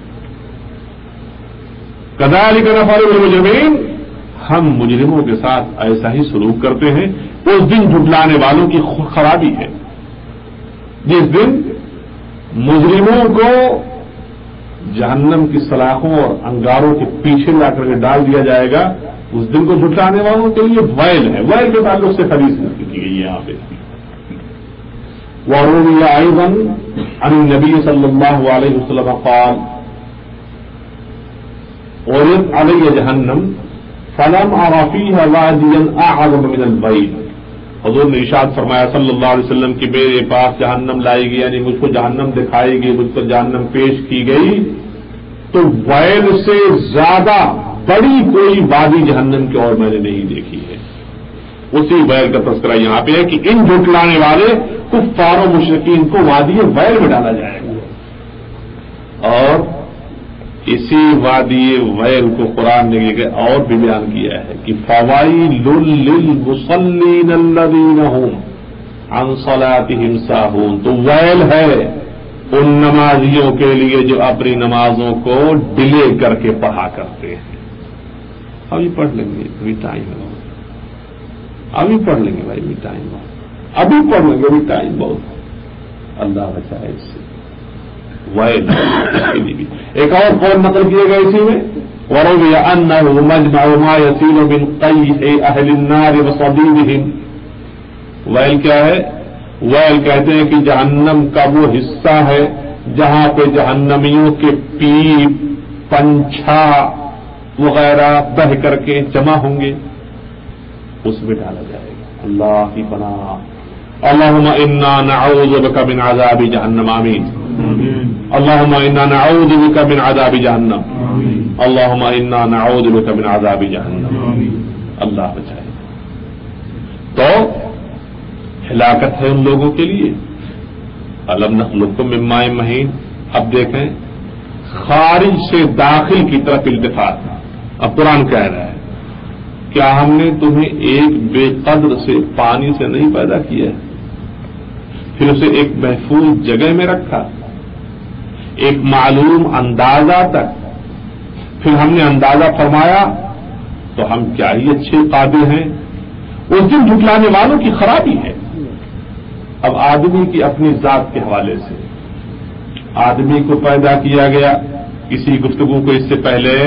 کذالک نفعل بالمجرمین، ہم مجرموں کے ساتھ ایسا ہی سلوک کرتے ہیں. اس دن جھٹلانے والوں کی خرابی ہے، جس دن مجرموں کو جہنم کی سلاخوں اور انگاروں کے پیچھے لا کر کے ڈال دیا جائے گا. اس دن کو جھٹلانے والوں کے لیے ویل ہے. ویل کے تعلق سے حدیث نقل کی گئی ہے یہاں پہ. وروي أيضا عن النبي صلى الله عليه وسلم قال عرض علي جهنم فلم أرى فيها واديا أعظم من البيت. حضور نے ارشاد فرمایا صلی اللہ علیہ وسلم کہ میرے پاس جہنم لائی گئی، یعنی مجھ کو جہنم دکھائی گئی، مجھ پر جہنم پیش کی گئی، تو ویل سے زیادہ بڑی کوئی وادی جہنم کی اور میں نے نہیں دیکھی ہے. اسی ویل کا تذکرہ یہاں پہ ہے کہ ان جھٹلانے والے کفار و مشرکین کو وادی ویل میں ڈالا جائے گا. اور اسی وادی ویل کو قرآن نے اور بھی بیان کیا ہے کہ فوائل للمصلین الذین هم عن صلاتهم ساہون. تو ویل ہے ان نمازیوں کے لیے جو اپنی نمازوں کو ڈیلے کر کے پڑھا کرتے ہیں. ابھی پڑھ لیں گے، ابھی ٹائم ہے، ابھی پڑھ لیں گے بھائی، ابھی ٹائم بہت، ابھی پڑھ لیں گے، ابھی ٹائم بہت. اللہ بچائے اس سے. ویل ایک اور قول نقل کیے گئے اسی میں، وروي أنه مجمع ما يسيل من قيء أهل النار وصديدهم. ویل کیا ہے؟ ویل کہتے ہیں کہ جہنم کا وہ حصہ ہے جہاں پہ جہنمیوں کے پیپ، پنچھا وغیرہ بہ کر کے جمع ہوں گے، اس میں ڈالا جائے گا. اللہ کی پناہ. اللہم انا نعوذ بک من عذاب جہنم. آمین. اللہم انا نعوذ بک من عذاب جہنم. اللہم انا نعوذ بک من عذاب جہنم. اللہ بچائے. تو ہلاکت ہے ان لوگوں کے لیے. الم نخلقکم من ماء مہین. اب دیکھیں خارج سے داخل کی طرف التفات. اب قرآن کہہ رہا ہے کیا ہم نے تمہیں ایک بے قدر سے پانی سے نہیں پیدا کیا ہے، پھر اسے ایک محفوظ جگہ میں رکھا، ایک معلوم اندازہ تک، پھر ہم نے اندازہ فرمایا، تو ہم کیا ہی اچھے قادر ہیں. اس دن جھٹلانے والوں کی خرابی ہے. اب آدمی کی اپنی ذات کے حوالے سے آدمی کو پیدا کیا گیا. اسی گفتگو کو اس سے پہلے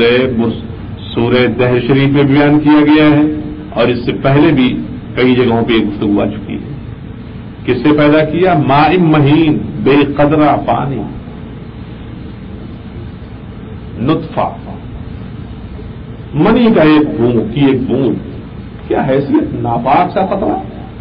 سورہ دہر شریف میں بیان کیا گیا ہے، اور اس سے پہلے بھی کئی جگہوں پہ یہ گفتگو آ چکی ہے. کس سے پیدا کیا؟ ماء مہین، بے قدرہ پانی. نطفہ، منی کا ایک بوند، کیا حیثیت ناپاک سا قطرہ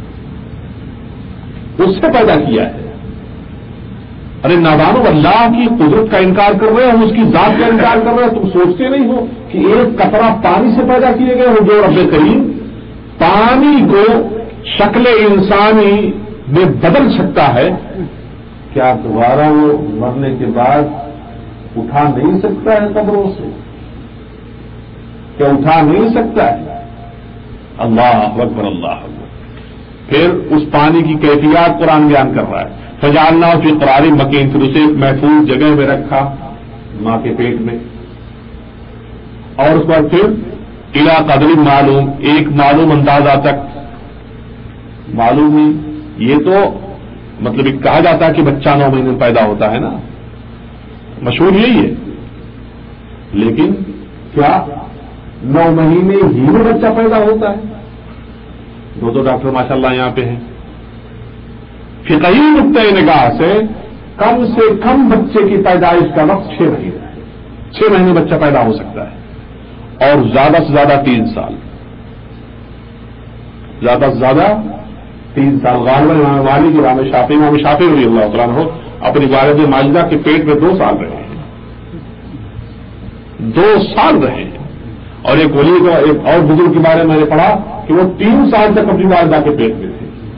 اس سے پیدا کیا ہے. ارے نادانو، اللہ کی قدرت کا انکار کر رہے ہو، اس کی ذات کا انکار کر رہے ہو. تم سوچتے نہیں ہو کہ ایک قطرہ پانی سے پیدا کیے گئے ہو، جو رب کریم پانی کو شکل انسانی میں بدل سکتا ہے. کیا دوبارہ وہ مرنے کے بعد اٹھا نہیں سکتا ہے قبروں سے؟ کیا اٹھا نہیں سکتا ہے؟ اللہ اکبر، اللہ اکبر. پھر اس پانی کی کیفیات قرآن بیان کر رہا ہے. فجعلنا فی قرار مکین، پھر اسے ایک محفوظ جگہ میں رکھا ماں کے پیٹ میں، اور اس پر پھر الی قدر معلوم، ایک معلوم اندازہ تک. معلوم نہیں، یہ تو مطلب ایک کہا جاتا ہے کہ بچہ 9 مہینے میں پیدا ہوتا ہے نا، مشہور یہی ہے. لیکن کیا 9 مہینے ہی میں بچہ پیدا ہوتا ہے؟ 2 ڈاکٹر ماشاءاللہ یہاں پہ ہیں. فقہی نقطۂ نگاہ سے کم بچے کی پیدائش کا وقت 6 مہینے ہے. 6 مہینے بچہ پیدا ہو سکتا ہے، اور زیادہ سے زیادہ 3 سال، زیادہ سے زیادہ 3 سال. غالباً امام مالک، امام شافعی رضی اللہ تعالیٰ عنہ اپنی والد ماجدہ کے پیٹ میں 2 سال رہے ہیں. 2 سال رہے ہیں. اور ایک ولی کو، ایک اور بزرگ کے بارے میں نے پڑھا کہ وہ 3 سال تک اپنی والدہ کے پیٹ میں تھے.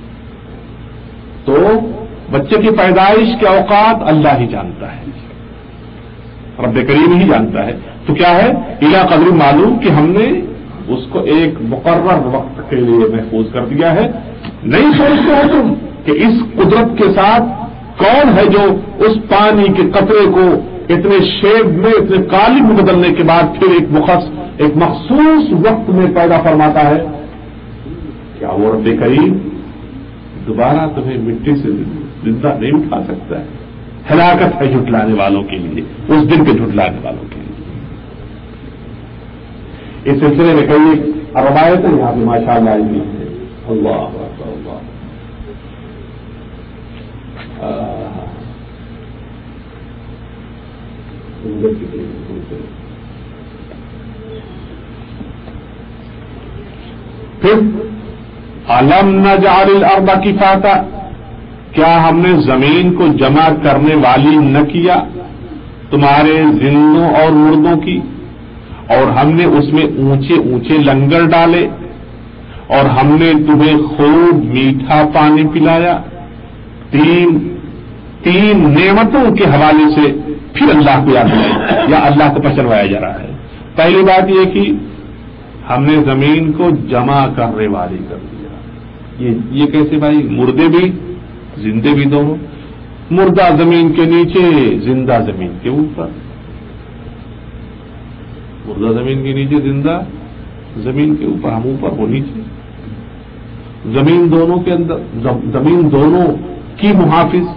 تو بچے کی پیدائش کے اوقات اللہ ہی جانتا ہے، رب کریم ہی جانتا ہے. تو کیا ہے؟ الی قدر معلوم، کہ ہم نے اس کو ایک مقرر وقت کے لیے محفوظ کر دیا ہے. نہیں سوچتے ہو تم کہ اس قدرت کے ساتھ کون ہے جو اس پانی کے قطرے کو اتنے شیب میں، اتنے قالب میں بدلنے کے بعد پھر ایک مخصوص وقت میں پیدا فرماتا ہے؟ کیا وہ رب کریم دوبارہ تمہیں مٹی سے زندہ نہیں اٹھا سکتا ہے؟ ہلاکت ہے جھٹلانے والوں کے لیے، اس دن کے جھٹلانے والوں کے لیے. اس سلسلے میں کئی روایتیں یہاں پہ ماشاء اللہ آئی ہیں. اللہ اکبر، اللہ. پھر الم نجعل الارض کفاتا، کیا ہم نے زمین کو جمع کرنے والی نہ کیا تمہارے زندوں اور مردوں کی، اور ہم نے اس میں اونچے اونچے لنگر ڈالے، اور ہم نے تمہیں خوب میٹھا پانی پلایا. 3 نعمتوں کے حوالے سے پھر اللہ کو یاد دلائی یا اللہ کو پہچانوایا جا رہا ہے. پہلی بات یہ کہ ہم نے زمین کو جمع کرنے والی کر دیا. یہ کیسے بھائی؟ مردے بھی زندے بھی دونوں. مردہ زمین کے نیچے، زندہ زمین کے اوپر. مردہ زمین کے نیچے، زندہ زمین کے اوپر. ہم اوپر، وہ نیچے. زمین دونوں کے اندر، زمین دونوں کی محافظ،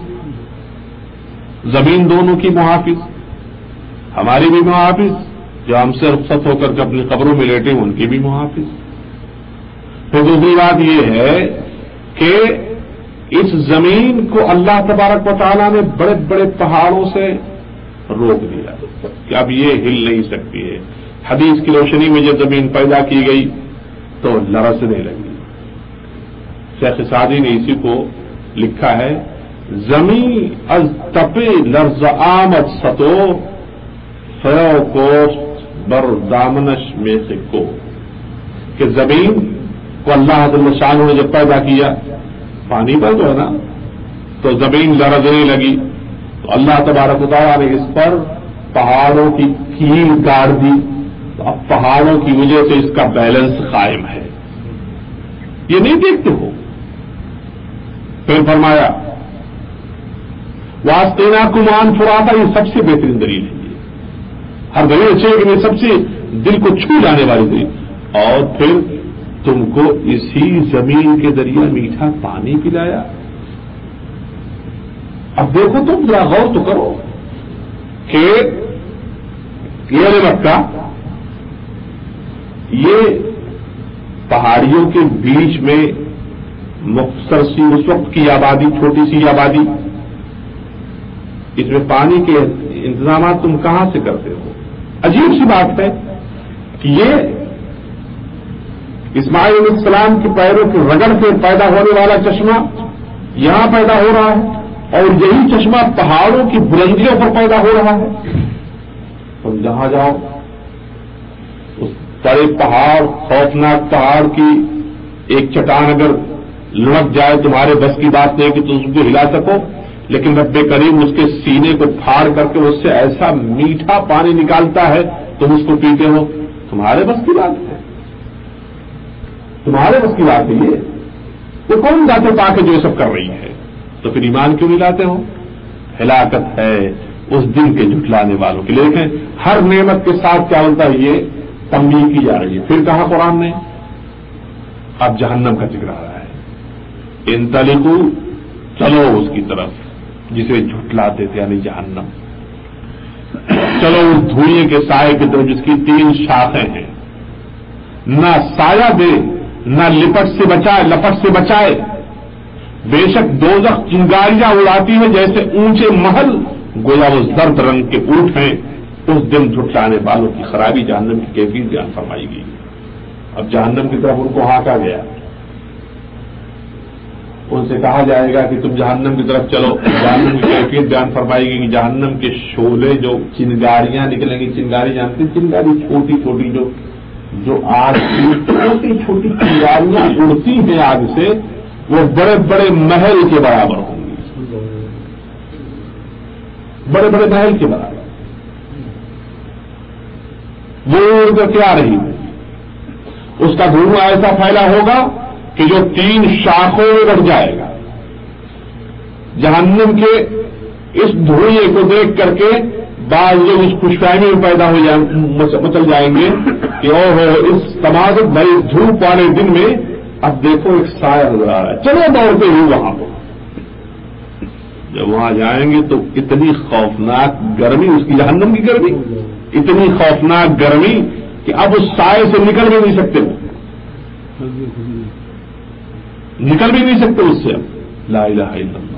زمین دونوں کی محافظ، ہماری بھی محافظ، جو ہم سے رخصت ہو کر کے اپنی قبروں میں لیٹے ان کی بھی محافظ. پھر دوسری بات یہ ہے کہ اس زمین کو اللہ تبارک و تعالیٰ نے بڑے بڑے پہاڑوں سے روک دیا کہ اب یہ ہل نہیں سکتی ہے. حدیث کی روشنی میں جب زمین پیدا کی گئی تو لرزنے لگی. شیخ سعدی نے اسی کو لکھا ہے، زمین از تپے لرز آمد ستو فیو کوشت بر دامنش میں سے کو، کہ زمین کو اللہ جل شانہ نے جب پیدا کیا، پانی پر جو ہے نا، تو زمین لرزنے لگی تو اللہ تبارک و تعالیٰ نے اس پر پہاڑوں کی کیل گاڑ دی. تو اب پہاڑوں کی وجہ سے اس کا بیلنس قائم ہے. یہ نہیں دیکھتے ہو. پھر فرمایا واسطینا کمان فراتا، یہ سب سے بہترین دلیل ہے. ہر دلیل اچھی ہے کہ یہ سب سے دل کو چھو جانے والی دلیل. اور پھر تم کو اسی زمین کے ذریعے میٹھا پانی پلایا. اب دیکھو تم ذرا غور تو کرو کہ یہ مکہ، یہ پہاڑیوں کے بیچ میں مختصر سی اس وقت کی آبادی، چھوٹی سی آبادی، اس میں پانی کے انتظامات تم کہاں سے کرتے ہو؟ عجیب سی بات ہے کہ یہ اسماعیل علیہ السلام کے پیروں کے رگڑ سے پیدا ہونے والا چشمہ یہاں پیدا ہو رہا ہے اور یہی چشمہ پہاڑوں کی بلندیوں پر پیدا ہو رہا ہے. تم جہاں جاؤ اس بڑے پہاڑ خوفناک پہاڑ کی ایک چٹان اگر لڑک جائے تمہارے بس کی بات نہیں کہ تم اس کو ہلا سکو, لیکن رب کریم اس کے سینے کو پھاڑ کر کے اس سے ایسا میٹھا پانی نکالتا ہے تم اس کو پیتے ہو. تمہارے بس کی بات ہے, تمہارے بس کی بات ہے. یہ تو کون ذات پاک ہے جو یہ سب کر رہی ہے؟ تو پھر ایمان کیوں نہیں لاتے ہو؟ ہلاکت ہے اس دن کے جھٹلانے والوں کے. لیکن ہر نعمت کے ساتھ کیا ہوتا ہے, یہ تنبیہ کی جا رہی ہے. پھر کہا قرآن نے, اب جہنم کا ذکر آ رہا ہے. انطلقوا, چلو اس کی طرف جسے جھٹلاتے تھے, یعنی جہنم. چلو اس دھوئیں کے سائے کی طرف جس کی 3 شاخیں ہیں, نہ سایہ دے نہ لپٹ سے بچائے. بے شک دوزخ چنگاریاں اڑاتی ہے جیسے اونچے محل, گویا وہ زرد رنگ کے اونٹ ہیں. اس دن جھٹلانے والوں کی خرابی جہنم کی کیفیت بیان فرمائی گئی. اب جہنم کی طرف ان کو ہانکا گیا, ان سے کہا جائے گا کہ تم جہنم کی طرف چلو. جہنم کی کیفیت بیان فرمائی گئی کہ جہنم کے شعلے جو چنگاریاں نکلیں گی. چنگاری جانتے ہیں, چنگاری چھوٹی چھوٹی جو آگ کی چھوٹی چھوٹی چنگاریاں اڑتی ہیں آگ سے, وہ بڑے بڑے محل کے برابر ہوں گی. بڑے بڑے محل کے برابر وہ اڑ کر کے آ رہی ہے. اس کا دھواں ایسا پھیلا ہوگا کہ جو 3 شاخوں میں بڑھ جائے گا. جہنم کے اس دھوئیں کو دیکھ کر کے بعض لوگ اس خوشفہمی میں پیدا ہو مچل جائیں گے کہ اوہ اس تمازت بھری دھوپ والے دن میں اب دیکھو ایک سایہ نظر آ رہا ہے, چلو دوڑتے ہوئے وہاں پر. جب وہاں جائیں گے تو اتنی خوفناک گرمی, اس کی جہنم کی گرمی, اتنی خوفناک گرمی کہ اب اس سائے سے نکل بھی نہیں سکتے, نکل بھی نہیں سکتے اس سے. اب لا الہ الا اللہ.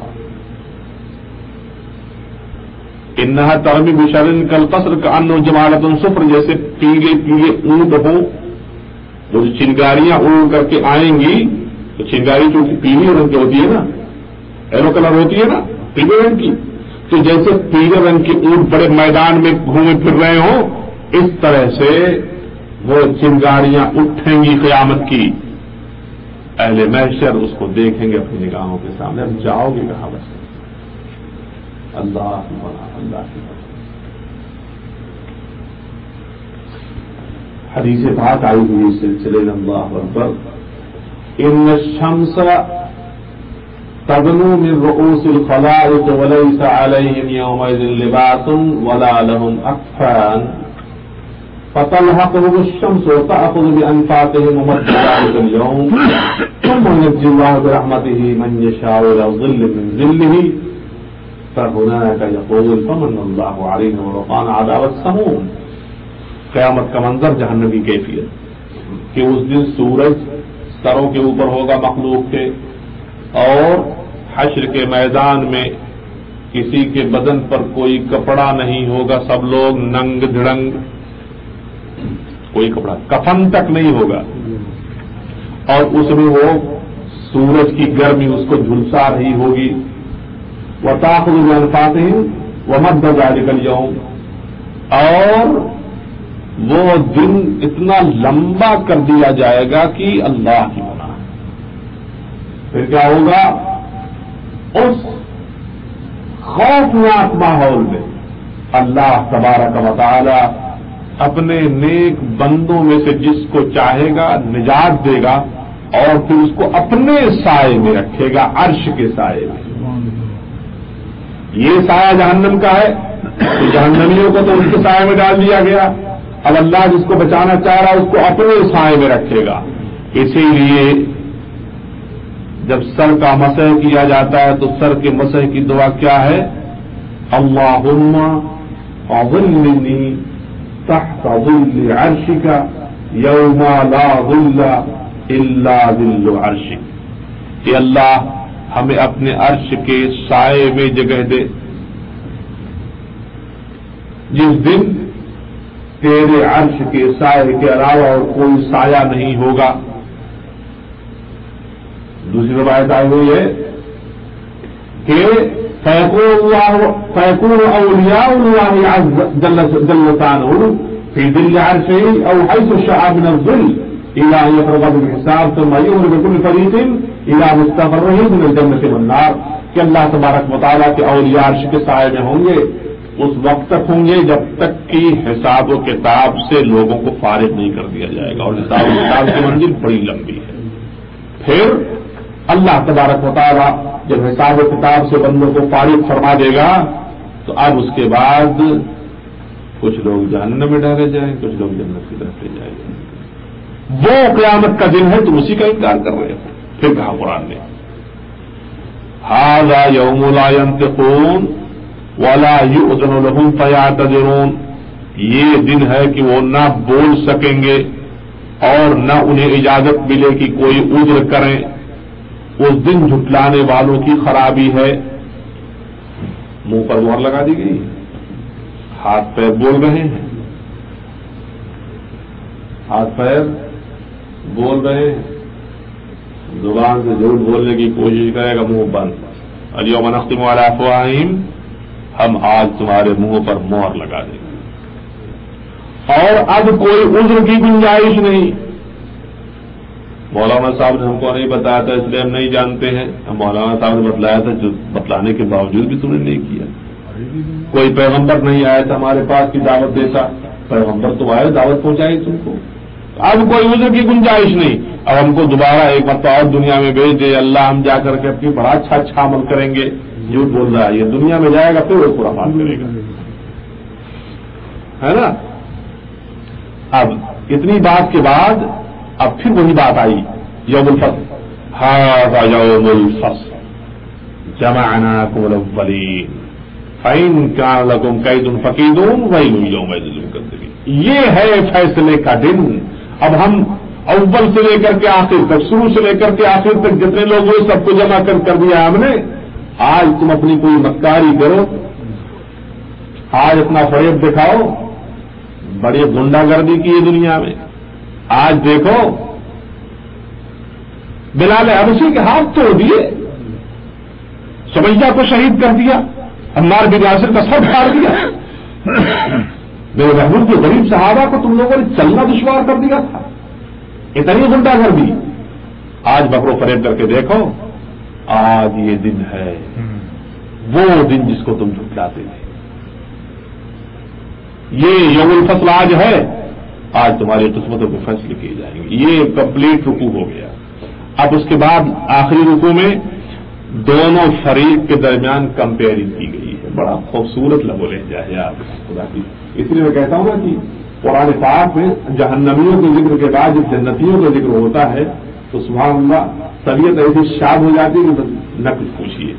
انہا ترمی بشر کالقصر کانہ جمالۃ صفر, جیسے پیلے پیلے اونٹ ہو. وہ جو چنگاریاں اڑ کر کے آئیں گی تو چنگاری چونکہ پیلی رنگ کی ہوتی ہے نا, ایلو کلر ہوتی ہے نا پیلے رنگ کی, تو جیسے پیلے رنگ کے اونٹ بڑے میدان میں گھومے پھر رہے ہوں, اس طرح سے وہ چنگاریاں اٹھیں گی قیامت کی. اہل محشر اس کو دیکھیں گے اپنی نگاہوں کے سامنے. اب جاؤ گے کہاں بس؟ اللہ اللہ کی حدیث پاک آئی ہوئی اس سلسلے میں, اللہ اکبر. ان الشمس تدنو من رؤوس الخلائق وليس عليهم يومئذ لباس ولا لهم اكفان فتلحقهم الشمس وتأخذ بأنفاسهم ومد ذلك اليوم ثم ينجي الله برحمته من يشاء إلى ظل من ظله فهناك يقول فمن الله علينا ووقانا عذاب السموم. قیامت کا منظر, جہنم کی کیفیت کہ اس دن سورج سروں کے اوپر ہوگا مخلوق کے, اور حشر کے میدان میں کسی کے بدن پر کوئی کپڑا نہیں ہوگا, سب لوگ ننگ دھڑنگ, کوئی کپڑا کفن تک نہیں ہوگا. اور اس میں وہ سورج کی گرمی اس کو جھلسا رہی ہوگی. وتأخذ بأنفاسهم ومد ذلك اليوم, اور وہ دن اتنا لمبا کر دیا جائے گا کہ اللہ کی پناہ. پھر کیا ہوگا؟ اس خوفناک ماحول میں اللہ تبارک و تعالی اپنے نیک بندوں میں سے جس کو چاہے گا نجات دے گا, اور پھر اس کو اپنے سائے میں رکھے گا, عرش کے سائے میں. یہ سایہ جہنم کا ہے, تو جہنمیوں کو تو اس کے سائے میں ڈال دیا گیا. اب اللہ جس کو بچانا چاہ رہا ہے اس کو اپنے سائے میں رکھے گا. اسی لیے جب سر کا مسح کیا جاتا ہے تو سر کے مسح کی دعا کیا ہے؟ اللہم اظلنی تحت ظل عرشک یوم لا ظل الا ظل عرشک. کہ اللہ ہمیں اپنے عرش کے سائے میں جگہ دے, جس دن تیرے عرش کے سائے کے علاوہ اور کوئی سایہ نہیں ہوگا. دوسری روایت آئی ہوئی ہے کہ فیکون اولیاء اللہ جل شانہ فی ظل عرشه او حیث شاء من الظل الى ان يفرغ بالحساب ثم يؤمر بكل فريق الى مستقره من الجنة والنار. کہ اللہ تبارک و تعالیٰ کے اولیاء عرش کے سائے میں ہوں گے اس وقت تک ہوں گے جب تک کہ حساب و کتاب سے لوگوں کو فارغ نہیں کر دیا جائے گا. اور حساب و کتاب کی منزل بڑی لمبی ہے. پھر اللہ تبارک و تعالیٰ جب حساب و کتاب سے بندوں کو فارغ فرما دے گا تو اب اس کے بعد کچھ لوگ جہنم میں ڈالے جائیں, کچھ لوگ جنت کی طرف لے جائے جائیں. وہ قیامت کا دن ہے تم اسی کا انکار کر رہے ہو. پھر کہا قرآن نے ھذا یوم لا ینطقون ولا یؤذن لهم فیعتذرون. یہ دن ہے کہ وہ نہ بول سکیں گے اور نہ انہیں اجازت ملے کہ کوئی عذر کریں. اس دن جھٹلانے والوں کی خرابی ہے. منہ پر مہر لگا دی گئی, ہاتھ پیر بول رہے ہیں, ہاتھ پیر بول رہے ہیں, زبان سے جھوٹ بولنے کی کوشش کرے گا, منہ بند. الیوم نختم علی افواہہم, ہم آج تمہارے منہ پر مہر لگا دیں گے. اور اب کوئی عذر کی گنجائش نہیں. مولانا صاحب نے ہم کو نہیں بتایا تھا اس لیے ہم نہیں جانتے ہیں. مولانا صاحب نے بتلایا تھا, جو بتلانے کے باوجود بھی تم نے نہیں کیا. کوئی پیغمبر نہیں آیا تھا ہمارے پاس کی دعوت دیتا. پیغمبر تو آئے, دعوت پہنچائی تم کو. اب کوئی عذر کی گنجائش نہیں. اب ہم کو دوبارہ ایک مرتبہ اور دنیا میں بھیج دے اللہ, ہم جا کر کے اپنی بڑا اچھا عمل کریں گے. جھوٹ بول رہا ہے, یہ دنیا میں جائے گا پھر وہ پورا بات کرے گا, ہے نا. اب اتنی بات کے بعد اب پھر وہی بات آئی, یوم الفصل. ھذا یوم الفصل جمعناکم الاولین فإن كان لكم كيد فكيدون ويل يومئذ للمكذبين. یہ ہے فیصلے کا دن. اب ہم اول سے لے کر کے آخر تک, شروع سے لے کر کے آخر تک جتنے لوگ ہوئے سب کو جمع کر دیا ہم نے. آج تم اپنی کوئی مکاری کرو, آج اپنا فریب دکھاؤ, بڑی گنڈا گردی کی ہے دنیا میں. آج دیکھو بلال حبشی کے ہاتھ توڑ دیے, سمیہ کو شہید کر دیا, عمار بن یاسر کا سر پھاڑ دیا. میرے محبوب کے غریب صحابہ کو تم لوگوں نے چلنا دشوار کر دیا تھا. اتنی گنڈا گردی. آج بکرو فریب کر کے دیکھو, آج یہ دن ہے, وہ دن جس کو تم جھٹلاتے تھے. یہ یوم الفصل آج ہے, آج تمہاری قسمتوں کے فیصلے کیے جائیں گے. یہ کمپلیٹ رکوع ہو گیا. اب اس کے بعد آخری رکوع میں دونوں فریق کے درمیان کمپیئرنگ کی گئی ہے. بڑا خوبصورت لفظ لہجہ ہے آپ خدا کی. اس لیے میں کہتا ہوں نا کہ قرآن پاک میں جہنمیوں کے ذکر کے بعد جب جنتیوں کا ذکر ہوتا ہے تو سبحان اللہ طبیعت ایسی شاد ہو جاتی ہے کہ نہ کچھ پوچھیے.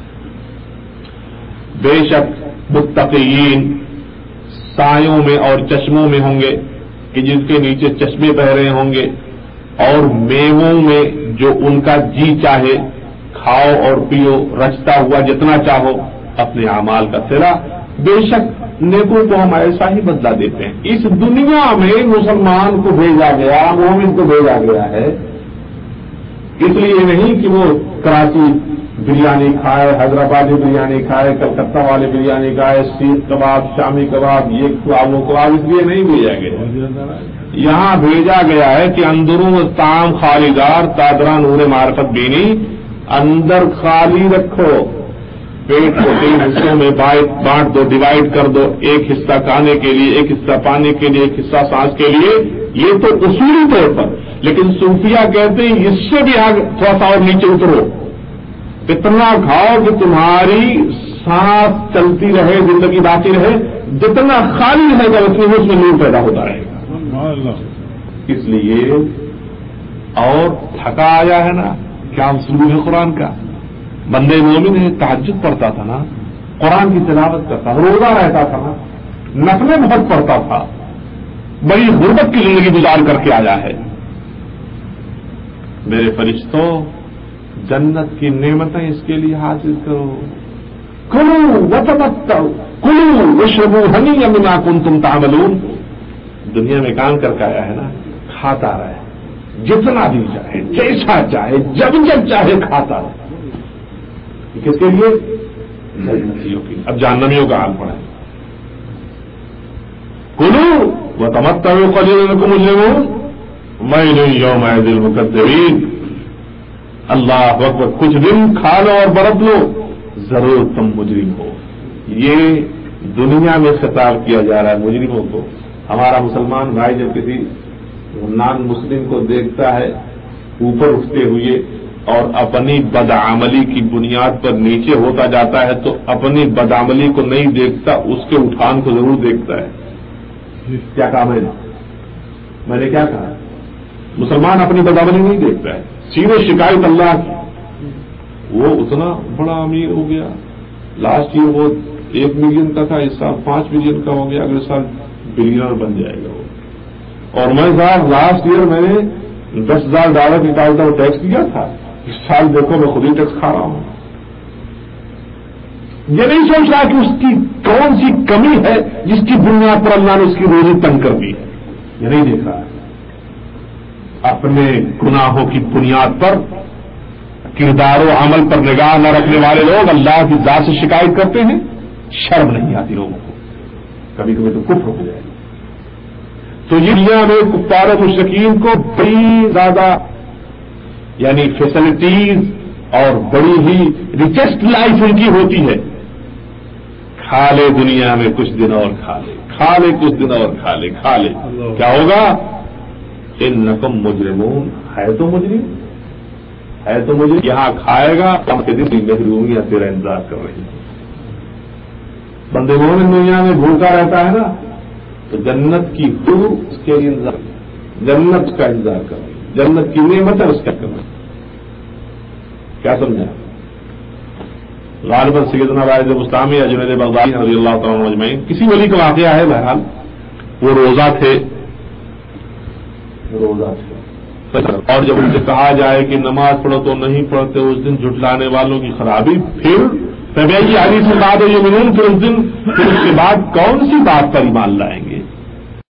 بے شک متقین سایوں میں اور چشموں میں ہوں گے کہ جن کے نیچے چشمے بہ رہے ہوں گے, اور میووں میں جو ان کا جی چاہے کھاؤ اور پیو, رچتا ہوا جتنا چاہو اپنے اعمال کا صلہ. بے شک نیکوں کو ہم ایسا ہی بدلہ دیتے ہیں. اس دنیا میں مسلمان کو بھیجا گیا, مومن کو بھیجا گیا ہے اس لیے نہیں کہ وہ کراچی بریانی کھائے, حیدرآبادی بریانی کھائے, کلکتہ والے بریانی کھائے, سیخ کباب, شامی کباب, یہ کباب وہ کباب, اس لیے نہیں بھیجا گیا. یہاں بھیجا گیا ہے کہ اندروں تام خالیدار تادرا نور معرفت بینی, اندر خالی رکھو, پیٹ کو 3 حصوں میں بانٹ دو, ڈیوائڈ کر دو. ایک حصہ کھانے کے لیے, ایک حصہ پانی کے لیے, ایک حصہ سانس کے لیے. یہ تو اصولی طور پر. لیکن صوفیہ کہتے ہیں اس سے بھی آگے تھوڑا سا اور نیچے اترو, اتنا کھاؤ کہ تمہاری سانس چلتی رہے, زندگی باقی رہے. جتنا خالی رہے گا اتنی اس میں نور پیدا ہوتا رہے گا. اس لیے اور تھکا آیا ہے نا, کیا اسلوب ہے قرآن کا. بندے مومن ہے, تہجد پڑھتا تھا نا, قرآن کی تلاوت کرتا, روزہ رہتا تھا نا, نفلیں بہت پڑھتا تھا, بڑی غربت کی زندگی گزار کر کے آیا ہے. میرے فرشتوں, جنت کی نعمتیں اس کے لیے حاصل کرو. کلو وتمتعوا کلو واشربوا ہنیئا بما کنتم تعملون. دنیا میں کام کر کے آیا ہے نا، کھاتا رہے جتنا بھی چاہے، جیسا چاہے، جب جب چاہے کھاتا رہے. کس کے لیے؟ جنتیوں کی. اب جہنمیوں کا حال پڑا ہے. کلو وتمتعوا قلیلا انکم مجرمون ویل یومئذ للمکذبین. اللہ اکبر. کچھ دن کھا لو اور برت لو، ضرور تم مجرم ہو. یہ دنیا میں خطاب کیا جا رہا ہے مجرموں کو. ہمارا مسلمان بھائی جب کسی نان مسلم کو دیکھتا ہے اوپر اٹھتے ہوئے اور اپنی بدعملی کی بنیاد پر نیچے ہوتا جاتا ہے تو اپنی بدعملی کو نہیں دیکھتا، اس کے اٹھان کو ضرور دیکھتا ہے. کیا کہا میں نے کیا کہا؟ مسلمان اپنی بدعملی نہیں دیکھتا ہے، سیدھے شکایت اللہ کی. وہ اتنا بڑا امیر ہو گیا، لاسٹ ایئر وہ 1 ملین کا تھا، اس سال 5 ملین کا ہو گیا، اگلے سال بلینر بن جائے گا وہ. اور میں صاحب لاسٹ ایئر میں نے $10,000 نکالتا وہ ٹیکس دیا تھا، اس سال دیکھو میں خود ہی ٹیکس کھا رہا ہوں. یہ نہیں سوچ رہا کہ اس کی کون سی کمی ہے جس کی بنیاد پر اللہ نے اس کی روزی تنگ کر دی ہے. یہ نہیں دیکھ رہا ہے. اپنے گناہوں کی بنیاد پر کردار و عمل پر نگاہ نہ رکھنے والے لوگ اللہ کی ذات سے شکایت کرتے ہیں. شرم نہیں آتی لوگوں کو، کبھی کبھی تو کفر ہو جائے. تو یہ دنیا میں کفار و مشرکین کو بڑی زیادہ یعنی فیسلٹیز اور بڑی ہی ریچسٹ لائف ان کی ہوتی ہے. کھا لے دنیا میں کچھ دن اور کھا لے، کھا لے کچھ دن اور کھا لے، کھا لے. کیا ہوگا؟ انکم مجرمون. ہے تو مجرم، ہے تو مجرم. یہاں کھائے گا ہم کے دن محرومیاں تیرا انتظار کر رہی ہیں. بندے مومن دنیا میں بھوکا رہتا ہے نا تو جنت کی حور اس کے لیے انتظار، جنت کا انتظار کر رہی ہے، جنت کی نعمت ہے اس کا کرنا. کیا سمجھا؟ غالباً سیدنا رائد مستعمی یا جنید بغدادی رضی اللہ تعالیٰ عنہ اجمعین کسی ولی کا واقعہ ہے. بہرحال وہ روزہ تھے اور جب ان سے کہا جائے کہ نماز پڑھو تو نہیں پڑھتے، اس دن جھٹلانے والوں کی خرابی. پھر حدیث سے بات ہے یہ منون، پھر اس دن پھر اس کے بعد کون سی بات پر ایمان لائیں گے؟